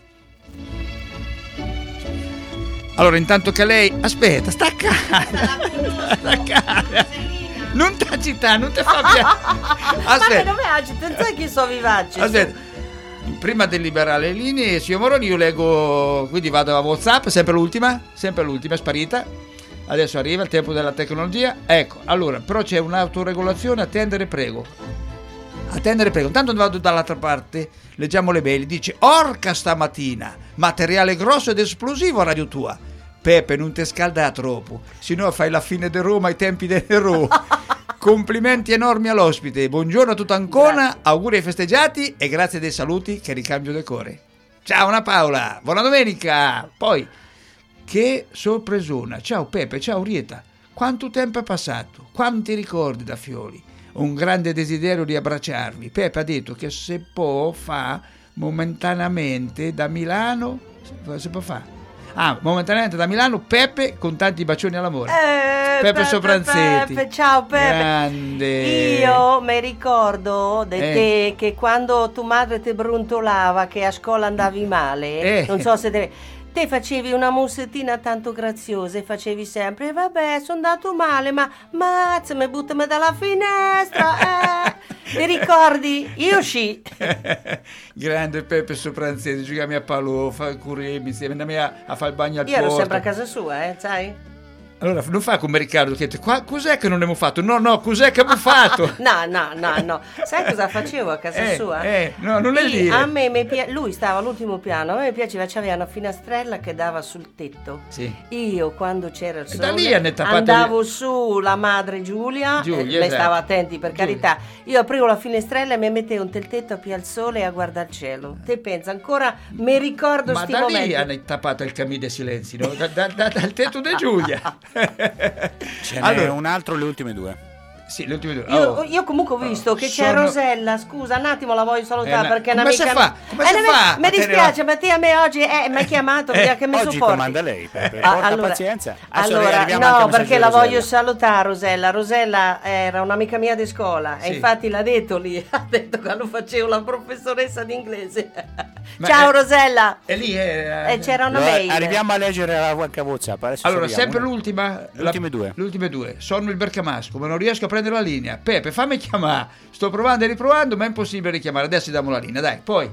Allora, intanto che lei... Aspetta, sta calma, sta calma. Non t'agitare, non ti fa piacere. Ma che non mi agita, non sai che sono vivace. Aspetta. Prima di liberare le linee, signor Moroni, io leggo, quindi vado a WhatsApp, sempre l'ultima, sempre l'ultima, è sparita. Adesso arriva il tempo della tecnologia. Ecco, allora, però c'è un'autoregolazione, attendere prego. Attendere prego. Intanto vado dall'altra parte, leggiamo le mail. Dice, orca stamattina, materiale grosso ed esplosivo a radio tua. Peppe, non ti scalda troppo, sennò fai la fine di Roma ai tempi del Nero. Complimenti enormi all'ospite, buongiorno a tutta Ancona, grazie. Auguri ai festeggiati e grazie dei saluti che ricambio del cuore. Ciao Anna Paola, buona domenica. Poi Che sorpresona. Ciao Pepe, ciao Orietta. Quanto tempo è passato, quanti ricordi da Fioli. Un grande desiderio di abbracciarvi. Pepe ha detto che se può fa momentaneamente da Milano, se può fa. Ah, momentaneamente da Milano, Pepe con tanti bacioni all'amore. Eh, Pepe Pepe Sopranzetti. Pepe, ciao Pepe. Grande. Io mi ricordo di Eh. te che quando tua madre ti brontolava che a scuola andavi male, Eh. non so se te... te facevi una mussettina tanto graziosa e facevi sempre vabbè sono andato male ma mazza mi buttami dalla finestra eh. Ti ricordi? Io sì. Grande Pepe Sopranzetti, giochiamo a palò, fa curemi, andiamo a, a fare il bagno al Io ero porto. sempre a casa sua, eh, sai? Allora, non fa come Riccardo che dice, qua, cos'è che non abbiamo fatto? No, no, cos'è che abbiamo fatto? No, no, no, no. Sai cosa facevo a casa Eh, sua? eh, no, non le Io- dire. A me mi pia- lui stava all'ultimo piano, a me mi piaceva, c'aveva una finestrella che dava sul tetto. Sì. Io quando c'era il E da sole lì hanno tappato andavo su la madre Giulia, Giulia, eh, lei esatto. stava attenti per Giulia. carità. Io aprivo la finestrella e mi mettevo un tel tetto a più al sole e a guardare il cielo. Te pensa, ancora mi ricordo Ma sti da momenti. lì hanno tappato il cammin dei silenzi, no? Da- da- da- dal tetto di Giulia. Ce n'è Allora- un altro, le ultime due. Sì, le ultime due. Io, Oh. io comunque ho visto che c'è sono- Rosella, scusa un attimo la voglio salutare Eh, perché è come un'amica si fa? Come Eh, si mi- fa Mi a dispiace, tenere- ma te a me oggi eh, mi hai chiamato Eh, perché mi Oggi supporti. comanda lei, Pepe. Ah, Porta allora- pazienza. Adesso Allora, arriviamo anche no, al messaggio perché di la Rosella. voglio salutare Rosella. Rosella era un'amica mia di scuola Sì. e infatti l'ha detto lì, ha detto quando facevo la professoressa di inglese. Ma Ciao è- Rosella. E lì è... E c'era una Allora, mail. arriviamo a leggere la qualche voce. adesso Allora, arriviamo. sempre l'ultima. Le ultime la- due. Le ultime due. Sono il Bergamasco, ma non riesco a prendere la linea. Pepe, fammi chiamare. Sto provando e riprovando, ma è impossibile richiamare. Adesso diamo la linea, dai. Poi,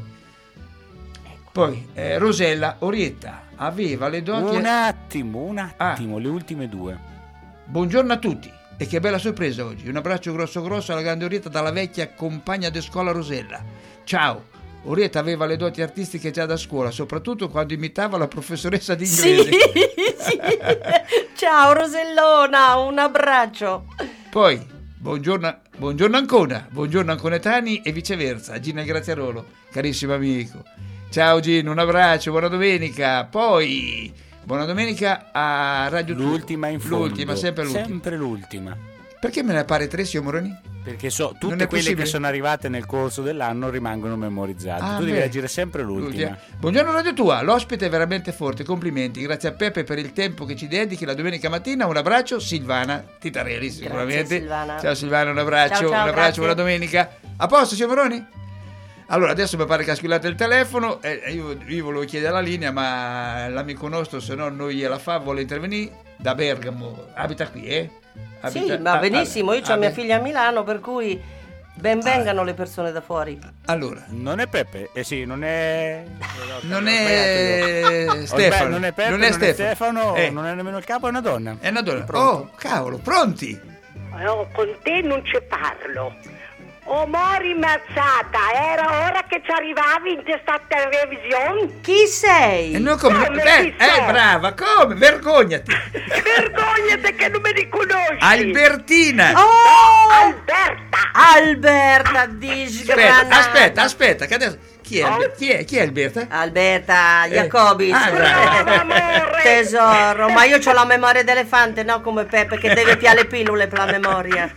poi eh, Rosella Orietta aveva le doti. Un attimo, un Ah. attimo, le ultime due. Buongiorno a tutti. E che bella sorpresa oggi. Un abbraccio grosso grosso alla grande Orietta dalla vecchia compagna di scuola Rosella. Ciao. Orietta aveva le doti artistiche già da scuola, soprattutto quando imitava la professoressa di Sì, inglese. sì. Ciao Rosellona, un abbraccio. Poi, buongiorno, buongiorno ancora, buongiorno Anconetani e viceversa, Gino e Graziarolo, carissimo amico. Ciao Gino, un abbraccio, buona domenica. Poi, buona domenica a Radio Turbo. L'ultima in fondo. L'ultima, sempre l'ultima. Sempre l'ultima. Perché me ne pare tre, signor Moroni? Perché so, Non tutte è quelle possibile? che sono arrivate nel corso dell'anno rimangono memorizzate. Ah, tu devi beh. leggere sempre l'ultima. Buongiorno Radio Tua, l'ospite è veramente forte, complimenti. Grazie a Pepe per il tempo che ci dedichi la domenica mattina. Un abbraccio, Silvana Titarelli sicuramente. Silvana. Ciao Silvana, un abbraccio, Ciao, ciao, un abbraccio, grazie. buona domenica. A posto, signor Moroni? Allora, adesso mi pare che ha squillato il telefono e e io, io volevo chiedere la linea, ma l'amico nostro, se no noi gliela fa, vuole intervenire da Bergamo. Abita qui, eh? Abita- Sì, ma ah, benissimo, io ho ah, mia beh. figlia a Milano, per cui ben vengano le persone da fuori. Allora, Non è Pepe? Eh sì, non è... non Ho è sbagliato io. Stefano. Non è Pepe, non è Stefano. Eh, non è nemmeno il capo, è una donna. è una donna. Pronto? Oh, cavolo, pronti? No, con te non ci parlo. Oh, Mori Mazzata, era ora che ci arrivavi in questa televisione? Chi sei? E noi come? Come Eh, chi eh, sei? brava, come? Vergognati. Vergognati che non mi riconosci! Albertina. Oh! Alberta! Alberta Aspetta, disgranata. aspetta, aspetta, che adesso... Chi è, Alber- chi è, chi è Alberta? Alberta Jacobis. Ah, brava. Amore! Tesoro, ma io ho la memoria d'elefante, no come Peppe che deve piare le pillole per la memoria.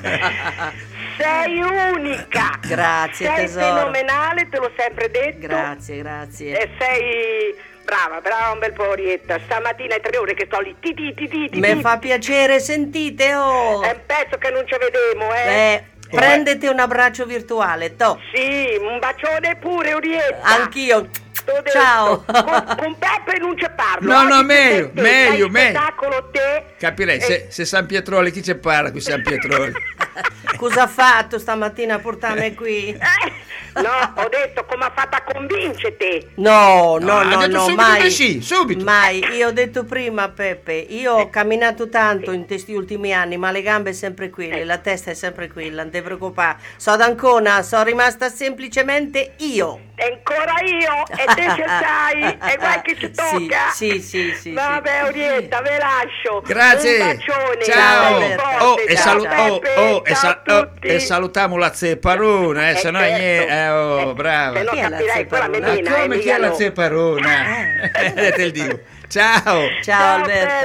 Sei unica! Grazie, sei tesoro. fenomenale, te l'ho sempre detto. Grazie, grazie. E sei brava, brava, un bel po' Orietta. Stamattina è tre ore che sto lì. Ti, ti, ti, ti, ti, Mi ti. fa piacere, sentite, oh. È un pezzo che non ci vedemo, eh. Eh, prendete un abbraccio virtuale, to. Sì, un bacione pure, Orietta. Anch'io. T'ho detto. Ciao. Con, con Peppe non ci parlo. No, no, Oggi meglio, te, te, meglio, fai meglio. spettacolo te. Capirei, Eh. se, se San Pietroli, chi ci parla qui San Pietroli? Cosa ha fatto stamattina a portarmi qui? Eh, no, ho detto come ha fatto a convincere. No, no, No, no, ha detto no, subito mai. che sì, subito. Mai. Io ho detto prima, Peppe, io ho camminato tanto in questi ultimi anni, ma le gambe sempre quelle, la testa è sempre quella, non ti preoccupare. So d'Ancona, sono rimasta semplicemente io. E ancora io, e te ce sai, e guai che ci tocca. Sì, sì, sì, sì. Vabbè, Orietta, ve lascio. Grazie. Un bacione. Ciao. Ciao, Oh, e, ciao, salu- oh, Peppe, oh, e, ciao sa- a oh, tutti. e salutiamo la zepparona, eh, Eh, se no certo. niente. Eh, oh, Eh, brava. se no Chi è la capirai quella zepparona? Ma menina. come chi è la Emiliano. zepparona? Eh. Vedete il dico. Ciao. Ciao Alberto.